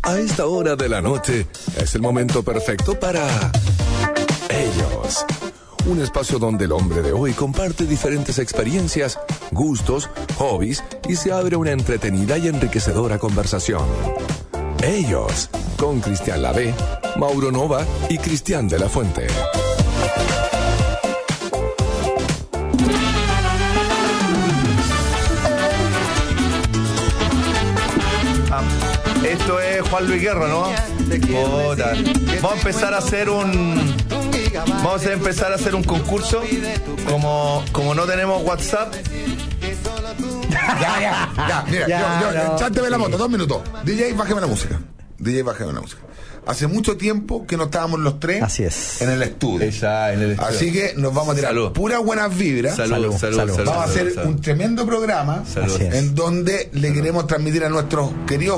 A esta hora de la noche es el momento perfecto para Ellos. Un espacio donde el hombre de hoy comparte diferentes experiencias, gustos, hobbies y se abre una entretenida y enriquecedora conversación. Ellos, con Cristian Lavé, Mauro Nova y Cristian de la Fuente. Esto es Juan Luis Guerra, ¿no? Vamos a empezar a hacer un concurso. Como no tenemos WhatsApp. Mira, chánteme la moto, 2 minutos. DJ, bájeme la música. Hace mucho tiempo que no estábamos los tres. Así es. En el estudio. Así que nos vamos a tirar puras buenas vibras. Salud. Vamos a hacer un tremendo programa en donde le queremos transmitir a nuestros queridos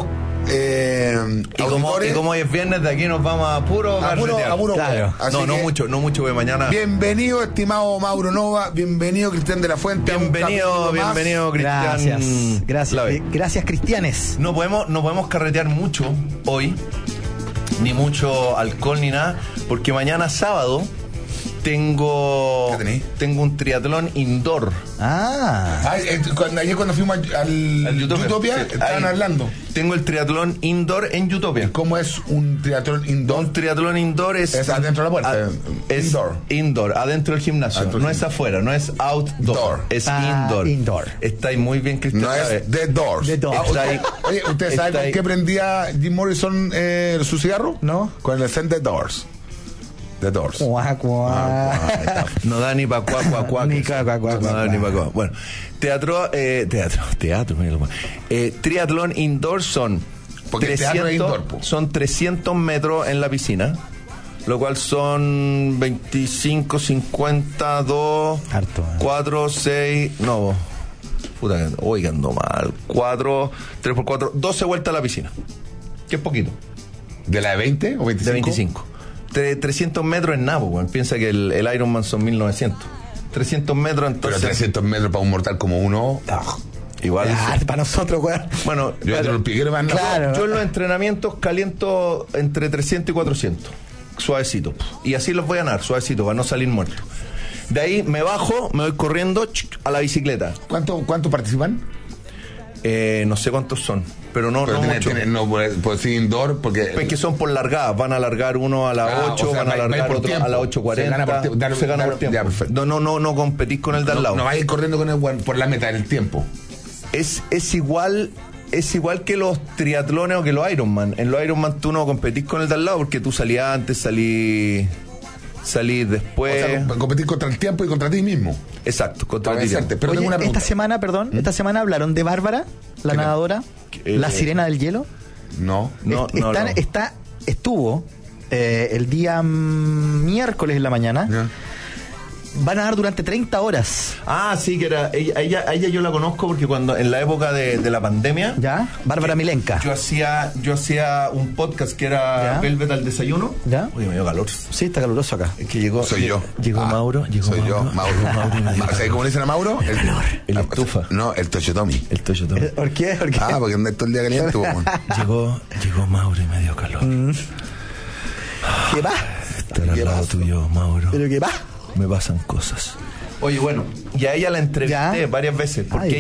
y como hoy es viernes, de aquí nos vamos a puro claro. No mucho de mañana. Bienvenido, estimado Mauro Nova. Bienvenido, Cristian de la Fuente. Bienvenido, Cristian. Gracias, Cristianes. No podemos carretear mucho hoy, ni mucho alcohol ni nada, porque mañana sábado tengo un triatlón indoor. Ayer cuando fuimos al Utopia estaban hablando. Tengo el triatlón indoor en Utopia. ¿Cómo es un triatlón indoor? Un triatlón indoor es adentro de la puerta. Es indoor, adentro del gimnasio. No es afuera, no es outdoor. Es indoor. Está ahí muy bien, Cristian. No es The Doors. Oye, ¿usted sabe con qué prendía Jim Morrison su cigarro? No. Con el scent The Doors. The Doors. No da ni pa' cuá. No da ni pa' cuá. Bueno, teatro, triatlón indoor son 300 metros en la piscina, lo cual son 25, 50, 2, 4, 6, no, puta, oigan, ando mal, 4, 3 por 4, 12 vueltas a la piscina, que es poquito. ¿De la de 20 o 25? De 25. 300 metros en nabo, bueno. Piensa que el Ironman son 1900. 300 metros, entonces. Pero 300 metros para un mortal como uno. Igual. Para nosotros, güey. Bueno, yo en los entrenamientos caliento entre 300 y 400. Suavecito. Y así los voy a nadar, suavecito, para no salir muerto. De ahí me bajo, me voy corriendo a la bicicleta. ¿Cuánto participan? No sé cuántos son, pero no mucho. No puede ser indoor porque... Es que son por largadas, van a largar uno a las 8, van a largar otro a las 8:40. Se gana por tiempo. No competís con el de al lado. No vais a ir corriendo con el por la meta del tiempo. Es igual que los triatlones o que los Ironman. En los Ironman tú no competís con el de al lado porque tú salís antes, salís después. O sea, competir contra el tiempo y contra ti mismo. Exacto, contra ti. Pero oye, tengo una pregunta. Esta semana hablaron de Bárbara, la nadadora, la sirena del hielo. No. Estuvo el día miércoles en la mañana. Yeah. Van a nadar durante 30 horas. Sí, que era ella yo la conozco porque cuando en la época de la pandemia, ¿ya? Bárbara Milenka. Yo hacía un podcast que era ¿ya? Velvet al desayuno. ¿Ya? Oye, me dio calor. Sí, está caluroso acá. Es que llegó Mauro. ¿Sabes cómo le dicen a Mauro? El estufa. No, el Toyotomi. ¿Por qué? Porque anda todo el día caliente. Llegó Mauro y me dio calor. ¿Qué va? Estar al lado tuyo, Mauro. ¿Pero qué va? Me pasan cosas. Oye, bueno, y a ella la entrevisté varias veces, porque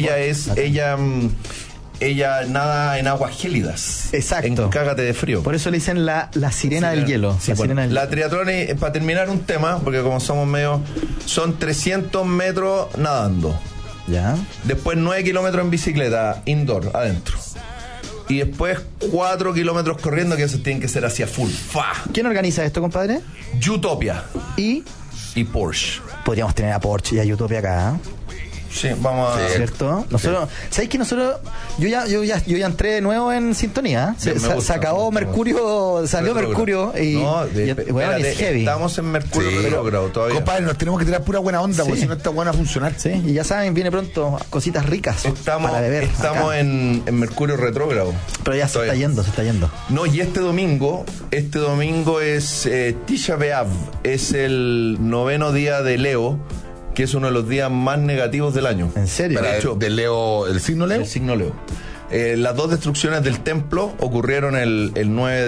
ella nada en aguas gélidas. Exacto. En cágate de frío. Por eso le dicen la sirena del hielo. Sí, la triatlón, para terminar un tema, porque como somos son 300 metros nadando. Ya. Después 9 kilómetros en bicicleta, indoor, adentro. Y después 4 kilómetros corriendo, que esos tienen que ser hacia full. ¿Quién organiza esto, compadre? Utopia. Y Porsche. Podríamos tener a Porsche y a Utopia acá, ¿eh? Sí, vamos a... ¿Cierto? Nosotros, ¿sabéis que nosotros... Yo ya entré de nuevo en sintonía. Se acabó Mercurio, salió Mercurio y... bueno, es heavy. Estamos en Mercurio retrógrado todavía. Compadre, nos tenemos que tirar pura buena onda, porque si no está buena a funcionar. Sí, y ya saben, viene pronto cositas ricas para beber. Estamos en Mercurio retrógrado. Pero ya se está yendo. No, y este domingo es Tisha B'Av, es el 9º día de Leo, que es uno de los días más negativos del año. ¿En serio? De hecho, de Leo, ¿el signo Leo? El signo Leo. las dos destrucciones del templo ocurrieron el 9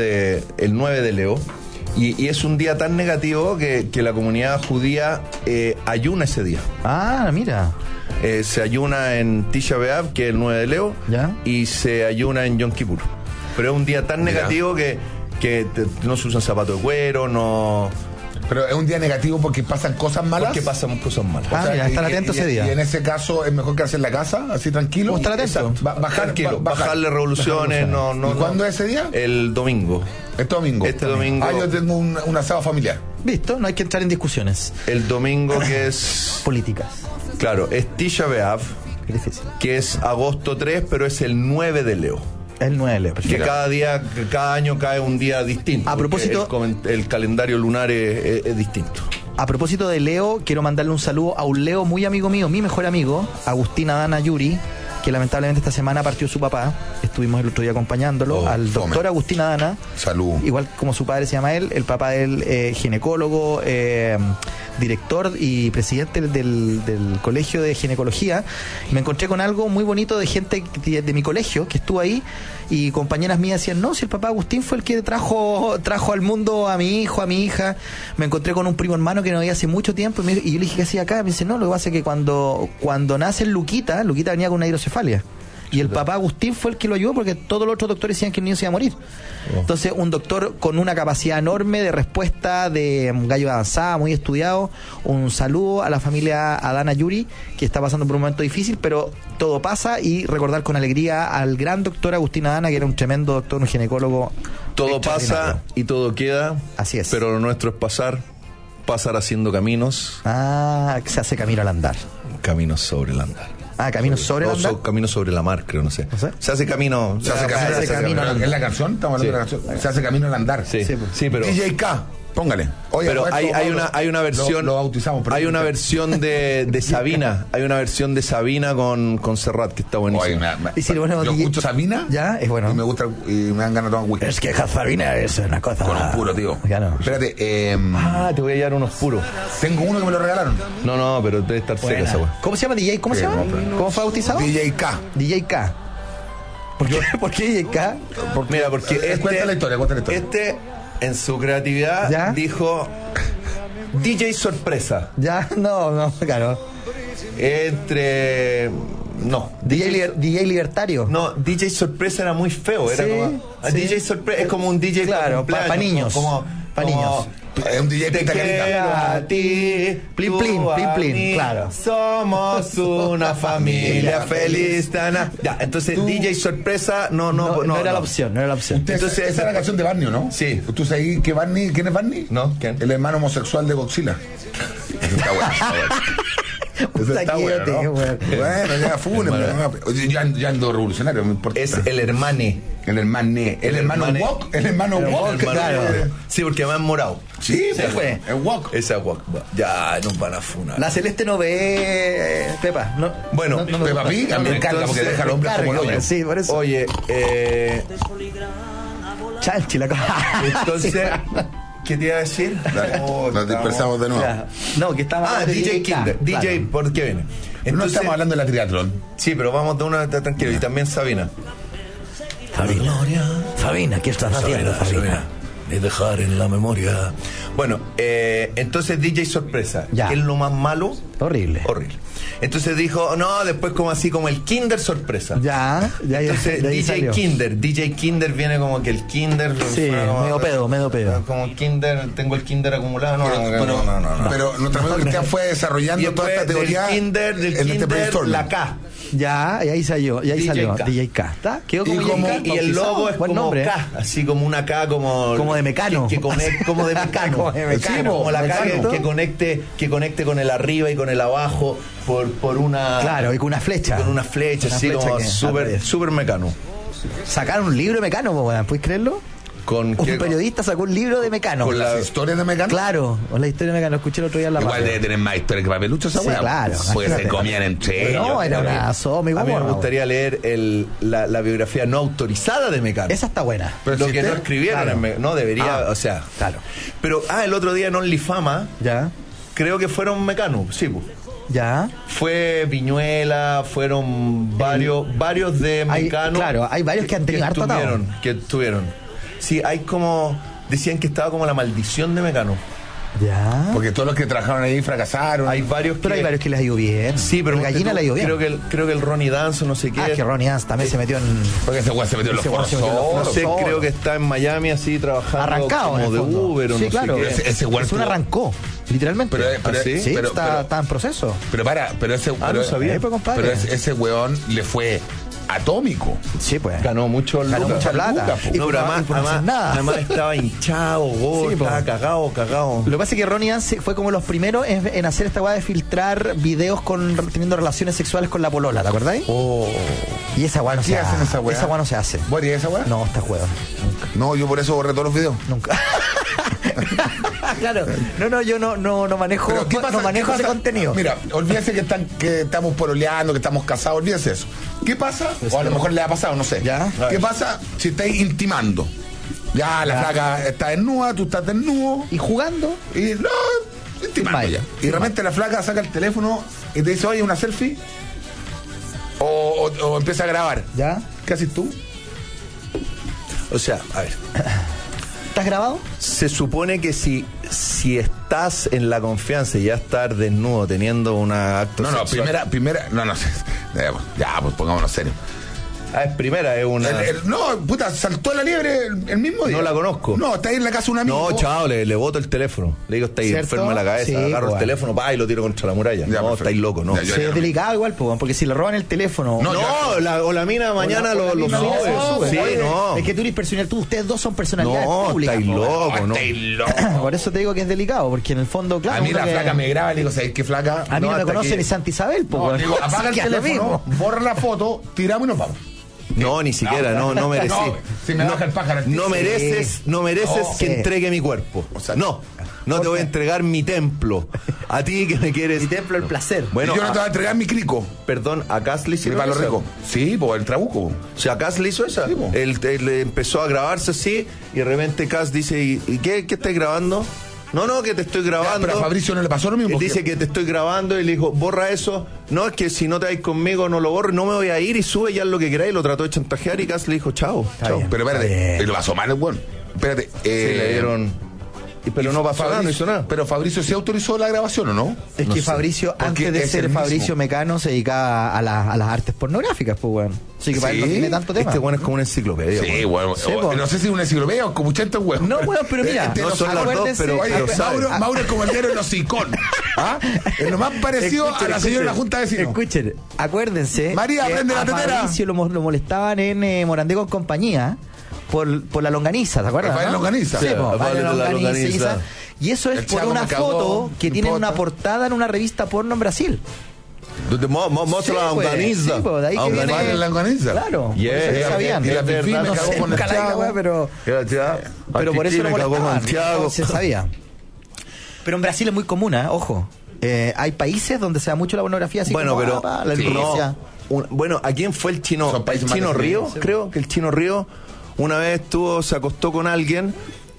de Leo. Y es un día tan negativo que la comunidad judía ayuna ese día. Ah, mira. Se ayuna en Tisha B'Av, que es el 9 de Leo, ¿ya? Y se ayuna en Yom Kippur. Pero es un día tan negativo que no se usan zapatos de cuero, no... Pero es un día negativo porque pasan cosas malas. Porque pasan cosas malas. Ah, mira, estar atento ese día. Y en ese caso es mejor quedarse en la casa, así tranquilo. O estar atento. Bajarle revoluciones, no. ¿Y cuándo es ese día? El domingo. Este domingo. Yo tengo un asado familiar. Visto, no hay que entrar en discusiones. El domingo que es... políticas. Claro, es Tisha B'Av, que es agosto 3, pero es el 9 de Leo. El 9 de Leo. Que cada año cae un día distinto. A propósito, el calendario lunar es distinto. A propósito de Leo, quiero mandarle un saludo a un Leo muy amigo mío, mi mejor amigo, Agustín Adana Yuri, que lamentablemente esta semana partió su papá. Estuvimos el otro día acompañándolo, al doctor Agustín Adana. Salud. Igual como su padre se llama él, el papá de él, ginecólogo, director y presidente del colegio de ginecología. Me encontré con algo muy bonito de gente de mi colegio que estuvo ahí, y compañeras mías decían, no, si el papá Agustín fue el que trajo al mundo a mi hijo, a mi hija. Me encontré con un primo hermano que no veía hace mucho tiempo, y yo le dije, ¿qué hacía acá? Me dice, no, lo que pasa es que cuando nace Luquita venía con una hidrocefalia. Y el papá Agustín fue el que lo ayudó, porque todos los otros doctores decían que el niño se iba a morir. Entonces, un doctor con una capacidad enorme de respuesta, de gallo avanzada, muy estudiado. Un saludo a la familia Adana Yuri, que está pasando por un momento difícil, pero todo pasa, y recordar con alegría al gran doctor Agustín Adana, que era un tremendo doctor, un ginecólogo. Todo pasa y todo queda. Así es. Pero lo nuestro es pasar haciendo caminos. Ah, se hace camino al andar. Caminos sobre el andar. Ah, caminos sobre el andar. Caminos sobre la mar, creo, no sé. Se hace camino. Se hace camino. ¿Es la canción? Estamos hablando de la canción. Se hace camino al andar. Sí, pero... DJ K. Póngale. Oye, pero hay una versión. Lo bautizamos. Hay una versión de Sabina. Hay una versión de Sabina con Serrat que está buenísima. Yo escucho Sabina. Ya, es bueno. Y me gusta, y me dan ganas de tomar whisky. Es que Sabina es una cosa. Con un puro, tío. Ya no. Espérate. Te voy a llevar unos puros. Tengo uno que me lo regalaron. No, pero debe estar seca esa weá. ¿Cómo se llama DJ? ¿Cómo se llama? ¿Cómo fue bautizado? DJ K. DJ K. ¿Por qué DJ K? Mira, porque cuenta la historia. En su creatividad, ¿ya? Dijo DJ sorpresa. Ya, no, claro. No. DJ libertario. No, DJ sorpresa era muy feo. Era como. DJ sorpresa es como un DJ. Claro, para niños. Para niños. Es un DJ te quiero a ti, plin, claro. Somos una familia feliz. Ya, entonces DJ sorpresa no era la opción. Entonces, esa es la canción de Barney, ¿no? Sí. ¿Tú sabes que Barney, quién es Barney? No, ¿quién? El hermano homosexual de Godzilla. Está bueno. Eso está bueno, ¿no? Bueno, ya funen. Ya ando revolucionario, me importa. Es el hermane. El hermano Wok. El hermano Wok, claro. Sí, porque me han morado. Sí, fue. El Wok. Ese es Wok. Ya, nos van a funar. La Celeste no ve Pepa. No, bueno, Pepa Pig me encanta porque deja al hombre como el hoyo. Sí, por eso. Oye, Chanchi la cosa. Entonces, ¿qué te iba a decir? Nos dispersamos de nuevo. No, que estaba. DJ Kinder. DJ, claro. ¿Por qué viene? Entonces, no estamos hablando de la triatlón. Sí, pero vamos de una tranquilo. Y también Sabina. Sabina, ¿qué estás haciendo, Sabina? De dejar en la memoria. Bueno, entonces DJ sorpresa. Ya. ¿Qué es lo más malo? Horrible. Entonces dijo, no, después como así como el Kinder sorpresa. Ya. Entonces DJ Kinder viene como que el Kinder. Sí, medio pedo. Como Kinder, tengo el Kinder acumulado. No. Pero nuestro amigo Cristian fue desarrollando toda esta teoría. Del Kinder, la K. Ya, y ahí salió. DJ K. ¿Está? Quedó como y el logo es como nombre. K, así como una K como de Mecano. Como de Mecano. Como la K que conecte con el arriba y con el abajo por una. Claro, y con una flecha. Así como súper Mecano. Sacaron un libro de Mecano, ¿puedes creerlo? Un periodista sacó un libro de Mecano. ¿Con las historias de Mecano? Claro, con la historia de Mecano. Escuché el otro día en la Igual debe tener más historia que Papelucho esa weá. Sí, claro. Porque se comían entre ellos. No, era una A mí me gustaría leer la biografía no autorizada de Mecano. Esa está buena. Pero lo que no escribieron claro. en Mecano. No, debería, o sea. Claro. Pero, el otro día en OnlyFama. Ya. Creo que fueron Mecano, sí, pues. Ya. Fue Viñuela, fueron varios de Mecano. Claro, hay varios que han tenido harto atado. Que estuvieron. Sí, hay como... Decían que estaba como la maldición de Mecano. Ya. Porque todos los que trabajaron ahí fracasaron. Hay varios Pero hay varios que les ha ido bien. Sí, pero el Gallina le ha ido bien. Creo que el Ronnie Dance, no sé qué. Que Ronnie Dance también se metió en... Porque ese weón se metió en los foros. No sé, creo que está en Miami así trabajando arrancado como de Uber o sí, no claro. sé qué. Ese weón arrancó, literalmente. ¿sí? Está en proceso. Pero ese no sabía. Pero ese weón le fue atómico. Sí, pues. Ganó mucha plata. No, pero además estaba hinchado, gordo, estaba cagado. Lo que pasa es que Ronnie Dance fue como los primeros en hacer esta weá de filtrar videos teniendo relaciones sexuales con la polola, ¿te acordáis? Y esa weá no se hace. Esa weá no se hace. ¿Vos harías esa weá? No, está juego. Nunca. No, yo por eso borré todos los videos. Nunca. Claro. No, yo no manejo, ese contenido. Mira, olvídese que estamos pololeando, que estamos casados, olvídese eso. ¿Qué pasa? O a lo mejor le ha pasado, no sé. ¿Ya? ¿Qué pasa si estáis intimando? Ya, la flaca está desnuda, tú estás desnudo. ¿Y jugando? Y no, intimando ya. Y de repente la flaca saca el teléfono y te dice, oye, una selfie. O empieza a grabar. ¿Ya? ¿Qué haces tú? O sea, a ver. ¿Estás grabado? Se supone que si estás en la confianza y ya estar desnudo teniendo una acto sexual. primera, no, ya, pues pongámonos serios. Es primera, es una... No, puta, saltó la liebre el mismo día. No la conozco. No, está ahí en la casa de un amigo. No, chao, le boto el teléfono. Le digo, estáis enfermo de la cabeza. Sí, agarro el teléfono, y lo tiro contra la muralla. Ya, no, perfecto. estáis locos, ¿no? Ya, Es delicado igual, porque si le roban el teléfono... o la mina mañana lo sube. Sí, no. Es que tú eres personal, ustedes dos son personalidades públicas. Estáis locos, ¿no? Estáis locos. Por eso te digo que es delicado, porque en el fondo, claro... A mí la flaca me graba y le digo, ¿sabes qué flaca? A mí no me conoce ni Santa Isabel, digo, apaga el teléfono, borra la foto, tiramos y nos vamos. No, ni siquiera, no merecí. Si me baja el pájaro. No mereces que entregue mi cuerpo. O sea, no te voy a entregar mi templo. A ti que me quieres. Mi templo el placer. Bueno, yo no te voy a entregar mi crico. Perdón, ¿a Cas le hicieron eso? Rico? Sí, pues el trabuco. O sea, Cas le hizo esa. Sí, él empezó a grabarse así y de repente Cas dice, ¿y qué estás grabando? No, que te estoy grabando. Pero a Fabricio no le pasó lo mismo. Él dice que te estoy grabando y le dijo, borra eso. No, es que si no te vais conmigo no lo borro, no me voy a ir y sube ya lo que queráis. Lo trató de chantajear y Cas le dijo, chao. Pero espérate, lo pasó mal el bueno. Espérate. Sí, le dieron... Pero no pasó nada, no hizo nada. Pero Fabricio sí autorizó la grabación, ¿o no? Es que Fabricio, antes de ser Fabricio Mecano, se dedicaba a las artes pornográficas, pues, weón. Así que para él no tiene tanto tema. Este weón es como una enciclopedia. Sí, weón. No sé si es una enciclopedia o como 80 weón. No, weón, pero mira. No son las dos, pero Mauro es como el diario de los Sicón. Es lo más parecido a la señora de la Junta de Vecinos. Escuchen, acuérdense. María, prende la tetera. Fabricio lo molestaban en Morandé con compañía. Por la longaniza, ¿te acuerdas? Rafael Longaniza. Sí, Rafael longaniza. Y eso es por una foto que tiene una portada en una revista porno en Brasil. Donde muestra la longaniza. Sí, pues, de ahí que viene la longaniza. Claro. Sabían. Y la Fifi me cagó con el Thiago. Pero por eso lo molestaban. Se sabía. Pero en Brasil es muy común, ojo. Hay países donde se da mucho la pornografía así bueno, como, pero la violencia. Bueno, ¿a quién fue el chino? El chino Río, creo que el chino Río una vez se acostó con alguien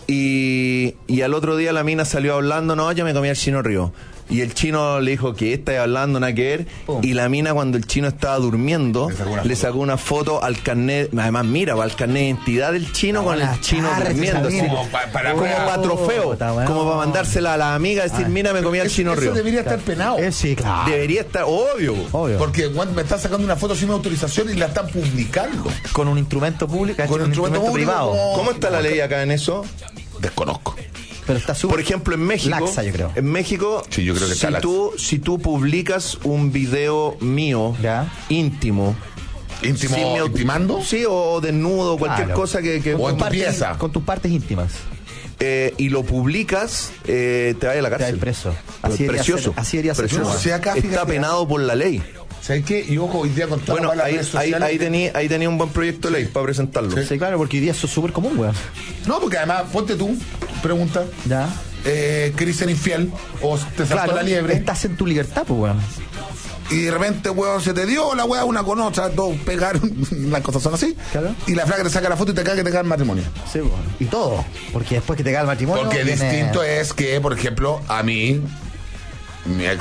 y al otro día la mina salió hablando, no, yo me comí al chino Río. Y el chino le dijo, ¿qué estás hablando? Nada que ver. Y la mina, cuando el chino estaba durmiendo, le sacó una foto al carnet, además mira, al carnet de identidad del chino con el chino durmiendo. Así, como para trofeo, como para mandársela a la amiga, decir, mira, me comí al chino Río. Eso debería estar penado. Sí, claro. Debería estar, obvio. Porque me están sacando una foto sin autorización y la están publicando. Con un instrumento público, con un instrumento privado. ¿Cómo está la ley acá en eso? Desconozco. Pero está por ejemplo, en México, laxa, yo creo. En México, sí, yo creo que si tú publicas un video mío íntimo, ¿intimando? Sí, o desnudo, cualquier cosa que o en tu pieza, con tus partes íntimas. Y lo publicas, te vayas a la cárcel. Te vas preso. Así debería ser. No sé, acá, está penado por la ley. ¿Sabes qué? Y ojo, hoy día con todas las redes sociales... ahí tenía un buen proyecto de ley para presentarlo. Sí, claro, porque hoy día eso es súper común, weón. No, porque además, ponte tú, pregunta. Ya. ¿Querés ser infiel? ¿O te saltó la liebre? Estás en tu libertad, pues, weón. Y de repente, weón, se te dio la weá una con otra, todos pegaron, las cosas son así. Claro. Y la flaca te saca la foto y te cae que te cae el matrimonio. Sí, weón. Y todo. Porque después que te cae el matrimonio... Porque distinto es que, por ejemplo, a mí, mi ex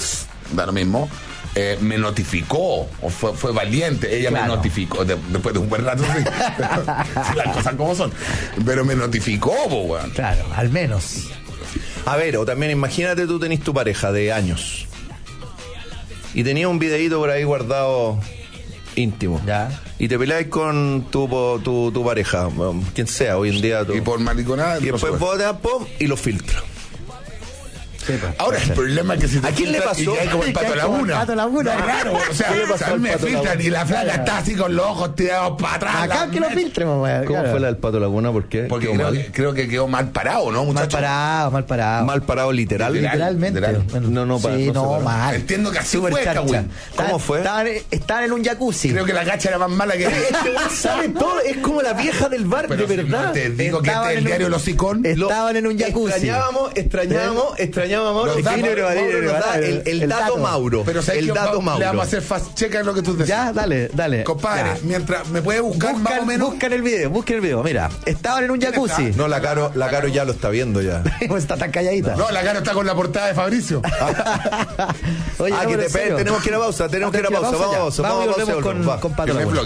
da lo mismo, me notificó, o fue valiente, ella me notificó, después de un buen rato, sí, las cosas como son, pero me notificó, weón. Claro, al menos. A ver, o también imagínate tú tenés tu pareja de años y tenías un videíto por ahí guardado íntimo. Ya. Y te peleáis con tu pareja, quien sea, hoy en día. Y por mariconada. Y después vos te das pum y lo filtras. Ahora el problema es que si te ¿a quién le pasó? y hay como el Pato Laguna. Claro, o sea, a mí me filtran y la flaca está así con los ojos tirados para atrás. Acá que lo filtremos, weón. ¿Cómo fue la del Pato Laguna? ¿Por qué? Porque creo que quedó mal parado, ¿no, muchacho? Mal parado. Mal parado Literalmente. No, sí, no, mal. Entiendo que así Super fue, charcha. ¿Cómo fue? Estaban en un jacuzzi. Creo que la gacha era más mala que Este weón sabe todo, es como la vieja del bar, pero de si verdad. no te digo que este es el diario Los Hocicón. Estaban en un jacuzzi. Extrañábamos el dato Mauro. Pero el dato Mauro. Le vamos a hacer fast check a lo que tú decís. Ya, dale. Compadre, ya. mientras me puede buscar más o menos. Buscan el video. Mira, estaban en un jacuzzi. No, la Caro ya lo está viendo ya. Está tan calladita. No, la Caro está con la portada de Fabricio. Oye, no, tenemos que ir a pausa. Vamos a pausa. Con Pato Laguna.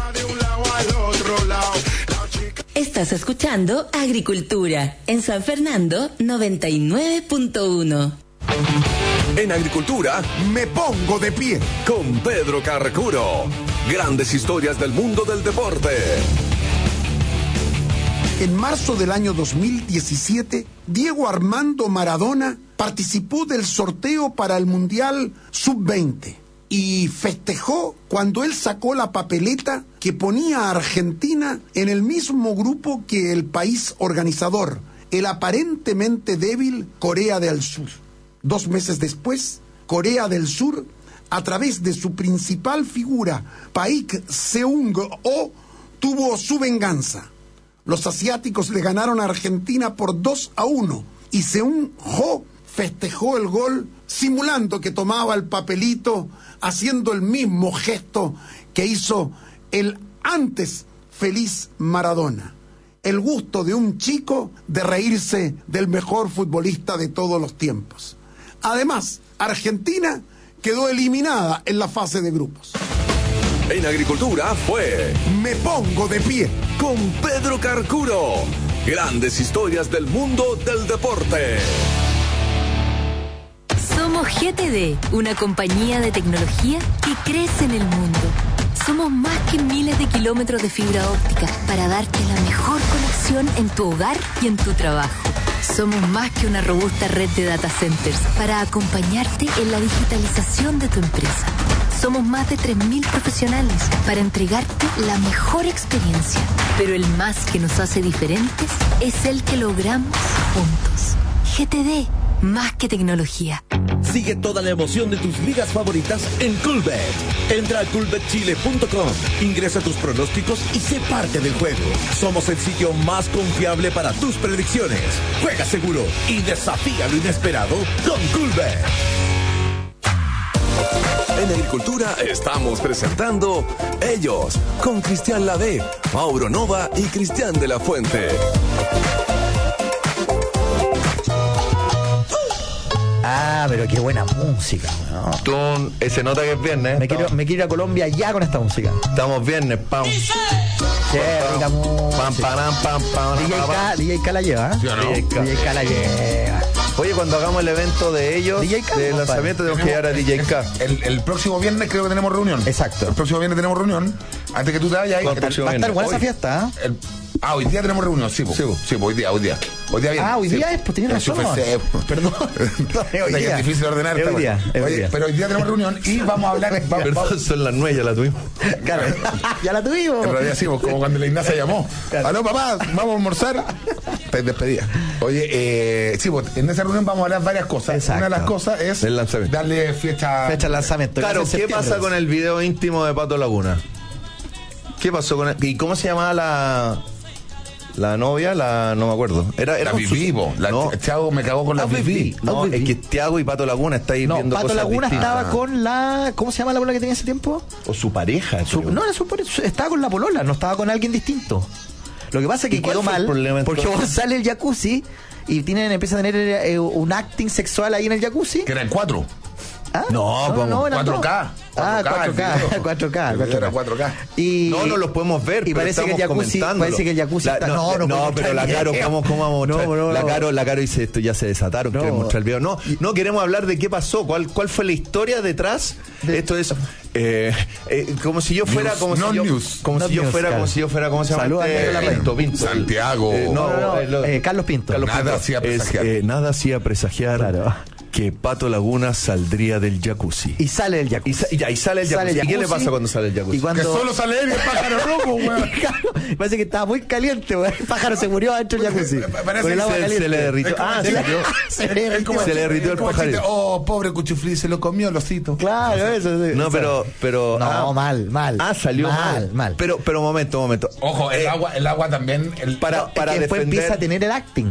Estás escuchando Agricultura en San Fernando 99.1. En Agricultura, Me pongo de pie. con Pedro Carcuro. Grandes historias del mundo del deporte. En marzo del año 2017, Diego Armando Maradona participó del sorteo para el Mundial Sub-20 y festejó cuando él sacó la papeleta que ponía a Argentina en el mismo grupo que el país organizador, el aparentemente débil Corea del Sur. 2 meses después, Corea del Sur, a través de su principal figura, Paik Seung-ho, tuvo su venganza. Los asiáticos le ganaron a Argentina por 2-1 y Seung-ho festejó el gol simulando que tomaba el papelito, haciendo el mismo gesto que hizo el antes feliz Maradona. El gusto de un chico de reírse del mejor futbolista de todos los tiempos. Además, Argentina quedó eliminada en la fase de grupos. En Agricultura fue Me pongo de pie. con Pedro Carcuro. Grandes historias del mundo del deporte. Somos GTD, una compañía de tecnología que crece en el mundo. Somos más que miles de kilómetros de fibra óptica para darte la mejor conexión en tu hogar y en tu trabajo. Somos más que una robusta red de data centers para acompañarte en la digitalización de tu empresa. Somos más de 3.000 profesionales para entregarte la mejor experiencia. Pero el más que nos hace diferentes es el que logramos juntos. GTD, más que tecnología. Sigue toda la emoción de tus ligas favoritas en Coolbet. Entra a coolbetchile.com, ingresa tus pronósticos y sé parte del juego. Somos el sitio más confiable para tus predicciones. Juega seguro y desafía lo inesperado con Coolbet. En Agricultura estamos presentando Ellos, con Cristian Lavé, Mauro Nova y Cristian de la Fuente. Pero qué buena música, ¿no? Se nota que es viernes. Me quiero ir a Colombia ya con esta música. Estamos viernes, pam. Qué rica música. Pam, pam, pam. DJ K la lleva, ¿eh? ¿Sí o no? DJ K la lleva. Oye, cuando hagamos el evento de ellos, DJ K, de lanzamiento, tenemos que llegar a DJ K. El próximo viernes creo que tenemos reunión. Exacto. El próximo viernes tenemos reunión. Antes que tú te vayas. ¿Cuál próximo Va a estar buena Hoy. esa fiesta, ¿eh? Hoy día tenemos reunión, sí, hoy día. Hoy día viernes. Hoy día sí. es, pues tienes razón. Perdón. Hoy día. Es difícil ordenar. Es hoy día. Oye, pero hoy día tenemos reunión y vamos a hablar. Perdón, son las 9, ya la tuvimos. Claro, ya la tuvimos. En realidad sí, como cuando la Ignacia llamó. Claro. Aló, papá, vamos a almorzar. Te despedida. Oye, sí, pues en esa reunión vamos a hablar varias cosas. Exacto. Una de las cosas es El lanzamiento. darle fecha Fecha de lanzamiento. Claro, Casi en ¿qué septiembre. pasa con el video íntimo de Pato Laguna? ¿Qué pasó con él? ¿Y cómo se llamaba la novia? No me acuerdo. Era La con su- Vivivo. No. Thiago me cagó con la Vivi. No, Vivi. es que Thiago y Pato Laguna estáis No, viendo Pato cosas Laguna distintas. estaba con la... ¿Cómo se llama la bola que tenía ese tiempo? O su pareja. creo. No, era estaba con la polola, no estaba con alguien distinto. Lo que pasa es que ¿Y cuál quedó fue el mal problema, porque entonces? vos sale el jacuzzi y empieza a tener un acting sexual ahí en el jacuzzi. Que eran 4. ¿Ah? No, como eran 4K. 4K. Era 4K. Y, no los podemos ver, y pero parece que el estamos jacuzzi, comentándolo. parece que el jacuzzi está... No, pero la Caro, ¿cómo vamos a mostrar? La Caro dice, esto ya se desataron, quieren mostrar el video. No queremos hablar de qué pasó, cuál fue la historia detrás. Esto es como si yo fuera, como si yo fuera, ¿cómo se llama? Pinto. Santiago. Carlos Pinto. Nada hacía presagiar. Claro. Que Pato Laguna saldría del jacuzzi. Y sale del jacuzzi. Y sale el jacuzzi. ¿Y qué le pasa cuando sale el jacuzzi? Que solo sale él y el pájaro rojo, weón. Parece que estaba muy caliente, weón. El pájaro se murió adentro del jacuzzi. Parece que se le derritió. Se le derritió el pájaro. Oh, pobre Cuchuflí, se lo comió el osito. Claro, eso sí. No, pero no, mal. Salió mal. Pero momento. Ojo, el agua también. Para después defender, empieza a tener el acting.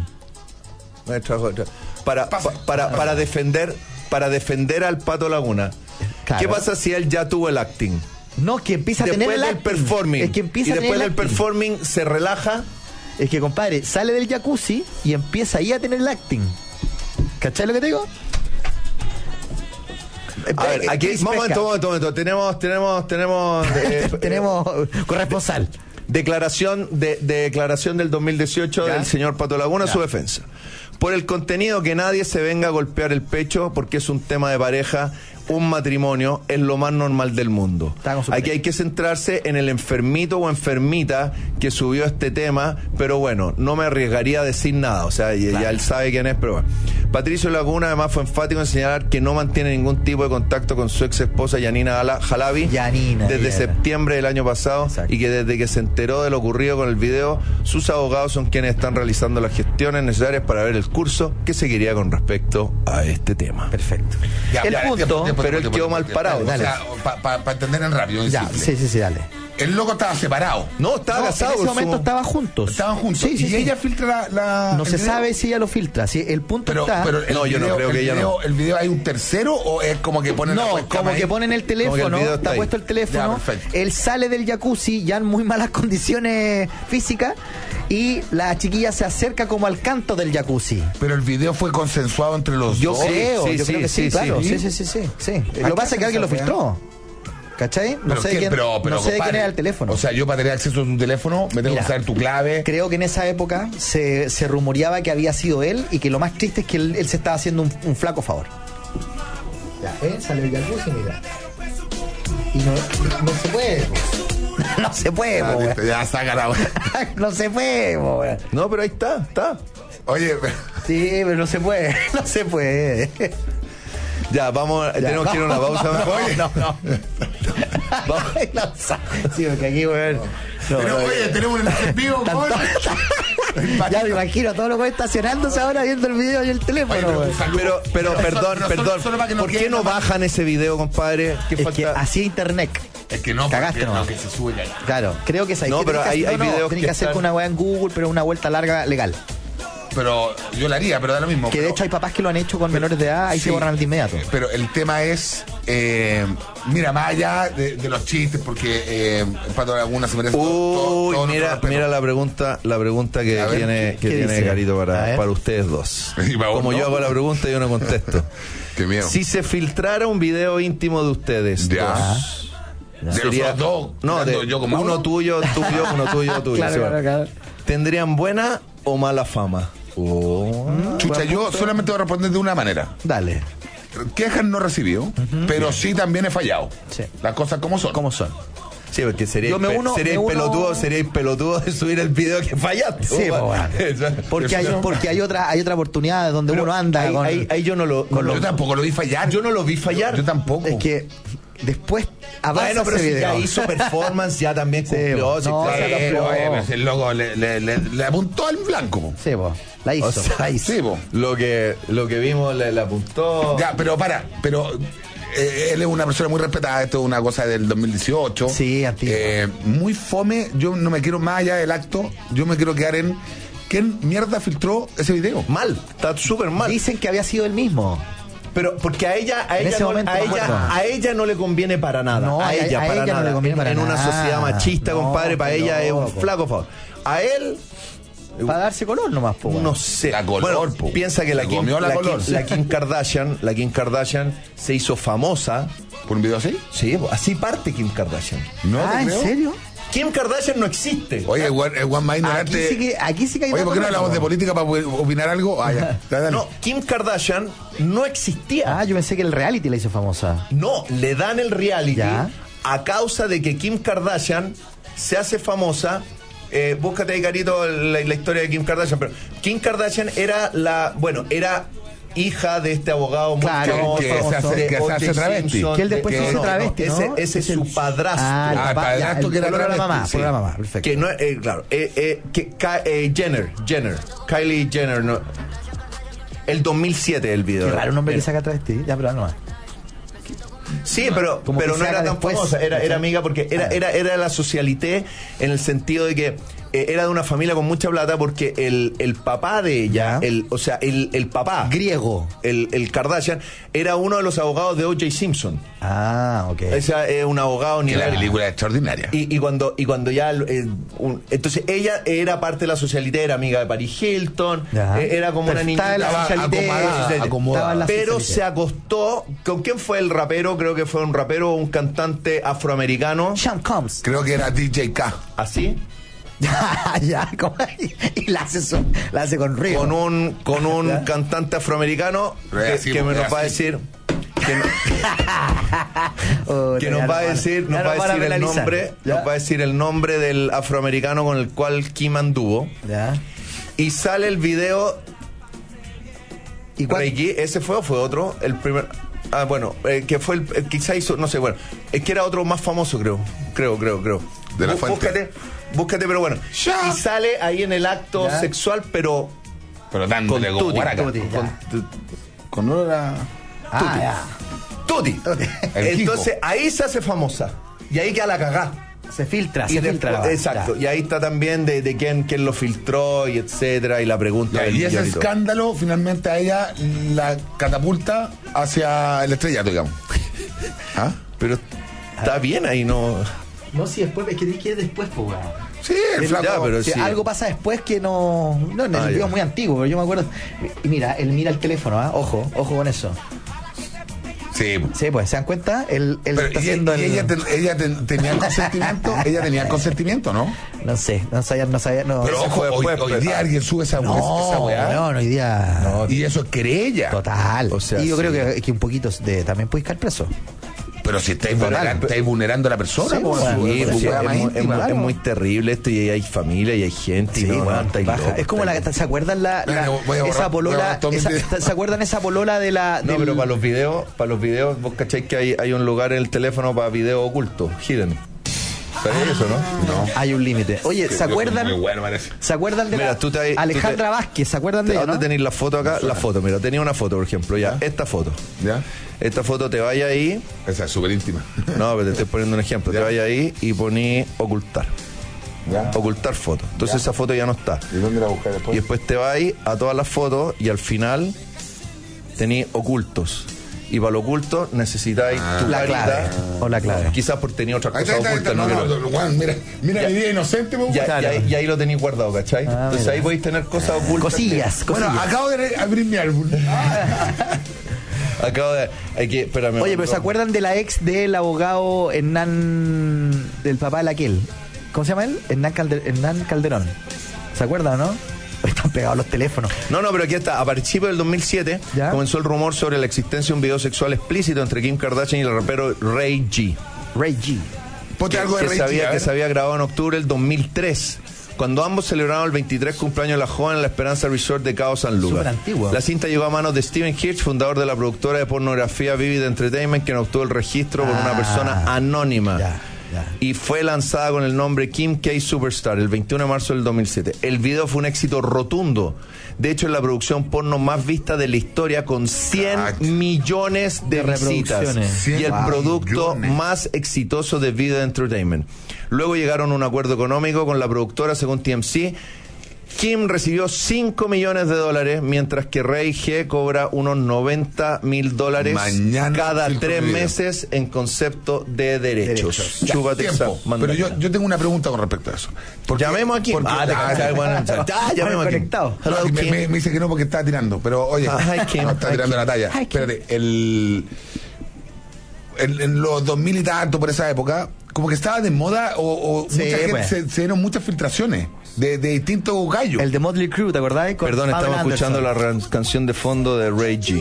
Para defender al Pato Laguna. Claro. ¿Qué pasa si él ya tuvo el acting? No, que empieza a tener el acting. Performing. Es que empieza y a tener después el del acting. performing se relaja. Es que, compadre, sale del jacuzzi y empieza ahí a tener el acting. ¿Cachai lo que te digo? A ver, aquí, momento. Tenemos corresponsal. Declaración del 2018 del señor Pato Laguna, su defensa. Por el contenido, que nadie se venga a golpear el pecho, porque es un tema de pareja. Un matrimonio es lo más normal del mundo. Aquí hay que centrarse en el enfermito o enfermita que subió este tema, pero bueno, no me arriesgaría a decir nada, o sea, ya él sabe quién es, pero bueno. Patricio Laguna además fue enfático en señalar que no mantiene ningún tipo de contacto con su ex esposa Yanina Jalabi desde septiembre del año pasado. Exacto. Y que desde que se enteró de lo ocurrido con el video, sus abogados son quienes están realizando las gestiones necesarias para ver el curso que seguiría con respecto a este tema. Perfecto. Pero él quedó mal parado. O sea, para entender en rápido. Sí, dale. El loco estaba separado. No, estaba casado. En ese momento estaban juntos. Sí, ella filtra no se sabe si ella lo filtra. Si el punto está. Pero yo no creo que ella no. ¿El video hay un tercero o es como que ponen que ponen el teléfono, está puesto el teléfono, él sale del jacuzzi ya en muy malas condiciones físicas y la chiquilla se acerca como al canto del jacuzzi. Pero el video fue consensuado entre los dos. Yo creo que sí, claro. Sí. Lo que pasa es que alguien lo filtró. ¿Cachai? No sé de quién era el teléfono. O sea, yo para tener acceso a tu teléfono me tengo que saber tu clave. Creo que en esa época se rumoreaba que había sido él y que lo más triste es que él se estaba haciendo un flaco favor. Ya, sale el jacuzzi, mira. Y no se puede. No se puede, ya saca la no se puede, weón. No, pero ahí está. Oye, sí, pero no se puede. Ya, tenemos que ir a una pausa mejor. No. Sí, porque aquí, weón. Oye, tenemos un envío, ya me imagino todos los güeyes estacionándose ahora viendo el video y el teléfono. Pero perdón. ¿Por qué no bajan ese video, compadre? Que así internet. Es que no, cagaste, no, que se sube ya. Claro, creo que es ahí. No, pero hay videos que hacer con una weá en Google, pero una vuelta larga legal. Pero yo la haría, pero da lo mismo. Que de hecho hay papás que lo han hecho con menores de edad, ahí se borran de inmediato. Pero el tema es, mira, más allá de los chistes, porque Pato Laguna se merece todo mira la pregunta que tiene Carito para ustedes dos. Como yo hago la pregunta, yo no contesto. Qué miedo. Si se filtrara un video íntimo de ustedes dos. Sería dos. No, uno tuyo. Claro. ¿Tendrían buena o mala fama? Chucha, yo solamente voy a responder de una manera. Dale. Quejas no recibió, pero sí también he fallado. Sí. Las cosas como son. Sí, porque seríais pelotudo de subir el video que fallaste. Sí, porque hay otra oportunidad donde uno anda. Ahí yo no lo. Yo tampoco lo vi fallar. Yo no lo vi fallar. Yo tampoco. Es que después avanza pero si ya hizo performance, ya también cumplió. El loco le apuntó al blanco. Sí, la hizo. Sí, lo que vimos le apuntó. Ya, pero él es una persona muy respetada. Esto es una cosa del 2018. Sí, antiguo. Muy fome. Yo no me quiero más allá del acto. Yo me quiero quedar en ¿quién mierda filtró ese video? Mal, está súper mal. Dicen que había sido el mismo. Pero porque a ella no le conviene para nada. No, a ella no le conviene para en nada. Una sociedad machista, compadre, para ella es un flaco favor. A él Para darse color nomás, po. No sé. La color, bueno, po. piensa que la Kim Kardashian se hizo famosa. ¿Por un video así? Sí, así parte Kim Kardashian. No te ¿en creo. serio? Kim Kardashian no existe. Oye, el Juan más ignorante. Aquí sí que hay Oye, ¿por qué no datos, hablamos de política para opinar algo? Ah, ya. Dale. No, Kim Kardashian no existía. Yo pensé que el reality la hizo famosa. No, le dan el reality Ya. a causa de que Kim Kardashian se hace famosa. Búscate ahí, Carito, la historia de Kim Kardashian. Pero Kim Kardashian era era hija de este abogado muy famoso, que se hace travesti. Simpson, Que él después se hace travesti, ¿no? Ese es su padrastro. el padrastro que era por la travesti, mamá, sí. por la mamá, perfecto. Que no es, claro, Kylie Jenner, no. El 2007 el video. Qué raro un hombre que saca travesti. Ya, pero nomás. Sí, pero Como que no se era haga tan después. famosa, era amiga porque era la socialité en el sentido de que era de una familia con mucha plata porque el papá de ella, Ya. el papá Griego. el Kardashian, era uno de los abogados de O.J. Simpson. Ok. O sea, es un abogado Que la nivel. película es extraordinaria. Y cuando ya entonces ella era parte de la socialité, era amiga de Paris Hilton, Ya. era como una niña Estaba en la socialité, acomodada. estaba en la pero socialité. se acostó. ¿Con quién fue el rapero? Creo que fue un rapero, un cantante afroamericano. Sean Combs. Creo que era DJ K. Así. Ya, y la hace con río. Con un ¿Ya? cantante afroamericano que me nos va a decir. Que nos va a decir, nos va a decir el nombre, nos va a decir el nombre del afroamericano con el cual Kim anduvo. Ya. Y sale el video. ¿Y cuál? Reiki, ¿ese fue o fue otro? El primer. Que fue el quizá hizo, no sé, bueno, es que era otro más famoso, creo. De la fuente. Búscate, pero bueno. Ya. Y sale ahí en el acto Ya. sexual, pero Pero dándole con como tutti, guaraca. tutti. Con olor a... Ya. tutti. El Entonces ahí se hace famosa. Y ahí queda la cagá. Se filtra, Y se después- filtra. exacto. Ya. Y ahí está también de quién lo filtró y etcétera. Y la pregunta del Y ese millón y todo. escándalo finalmente a ella la catapulta hacia el estrellato, digamos. ¿Ah? Pero está bien ahí, ¿no? No, si después, es que tiene que ir después, pues, weón. Sí, el flaco. Ya, pero Si sí. algo pasa después que no. No, el Ah, video ya. es muy antiguo, pero yo me acuerdo. Y mira, él mira el teléfono, ojo con eso. Sí. Sí, pues, ¿se dan cuenta? Él Pero, está y haciendo ella tenía consentimiento. Ella tenía consentimiento, ¿no? No sé, no sabía. No, Pero Ese ojo, fue después, hoy pero- día alguien sube esa weá. no, hoy día. Y eso es querella. Total. O sea, y yo sí. creo que un poquito también puedes caer preso. Pero si estáis Total. vulnerando a la persona, Sí, po, bueno, su Sí, weá pues, más es íntima, muy- claro. es muy terrible esto y hay familia y hay gente y no, weón, estáis baja. locos, Es como estáis ¿se acuerdan Mira, voy a borrar- esa voy a borrar polola? todo mi video. ¿Se acuerdan esa polola de la. No, del- pero para los videos, vos cacháis que hay un lugar en el teléfono para video oculto, hidden. ¿Sabéis eso, no? No. Hay un límite. Oye, ¿se acuerdan? Muy bueno, parece. ¿Se acuerdan de Mira, la tú te- Alejandra Vázquez? ¿Se acuerdan de ella, ¿Dónde no? tenéis la foto acá? La foto, mira, tenía una foto, por ejemplo, ya, esta foto. ¿Ya? Esta foto te vaya ahí, Esa es súper íntima. no, pero te estoy poniendo un ejemplo, te Ya. vaya ahí y poní ocultar. ¿Ya? Ocultar foto. Entonces esa foto ya no está. ¿Y dónde la buscas después? Y después te vas a todas las fotos y al final tení ocultos. Y para lo oculto necesitáis tu La carita. clave. O la clave. Quizás por tener otras Ahí cosas está, ocultas. no, no, no, que no, Juan, mira mi vida inocente, po, Ya, weón. y ahí lo tenéis guardado, ¿cachai? Entonces mira. ahí podéis tener cosas ocultas. Cosillas. Bueno, acabo de abrir mi álbum. Acabo de. Hay que. Espérame. Oye, pero ¿se acuerdan de la ex del abogado Hernán, del papá de Laquel? ¿Cómo se llama él? Hernán Calderón. ¿Se acuerdan, no? Están pegados los teléfonos. No, pero aquí está. A principios del 2007 ¿Ya? comenzó el rumor sobre la existencia de un video sexual explícito entre Kim Kardashian y el rapero Ray G. Ray G. Ponte algo de que Ray se G, había, a que ver. se había grabado en octubre del 2003, cuando ambos celebraron el 23 cumpleaños de la joven en la Esperanza Resort de Cabo San Lucas. Súper antiguo. La cinta llegó a manos de Steven Hirsch, fundador de la productora de pornografía Vivid Entertainment, quien obtuvo el registro por una persona anónima. Ya. Y fue lanzada con el nombre Kim K Superstar el 21 de marzo del 2007. El video fue un éxito rotundo. De hecho, es la producción porno más vista de la historia, con 100 millones de visitas. reproducciones. Y el 100 producto millones. más exitoso de Video Entertainment. Luego llegaron a un acuerdo económico con la productora, según TMZ. Kim recibió $5 millones, mientras que Rey G cobra unos $90,000 Mañana cada filtro 3 video. meses en concepto de derechos. Ya, Chúpate tiempo. esa Pero yo tengo una pregunta con respecto a eso. Llamemos aquí. Llamemos aquí. Conectado. Hello, me Kim. dice que no porque está tirando. Pero oye, Hi, Kim. no, está Hi, tirando Kim. la talla. Hi, Kim. Espérate, en los 2000 y tanto, por esa época, como que estaba de moda o Sí, mucha gente, pues. se dieron muchas filtraciones de distintos gallos. El de Motley Crue, ¿te acordás? Con Perdón, Pamela estamos escuchando Anderson. la canción de fondo de Ray G.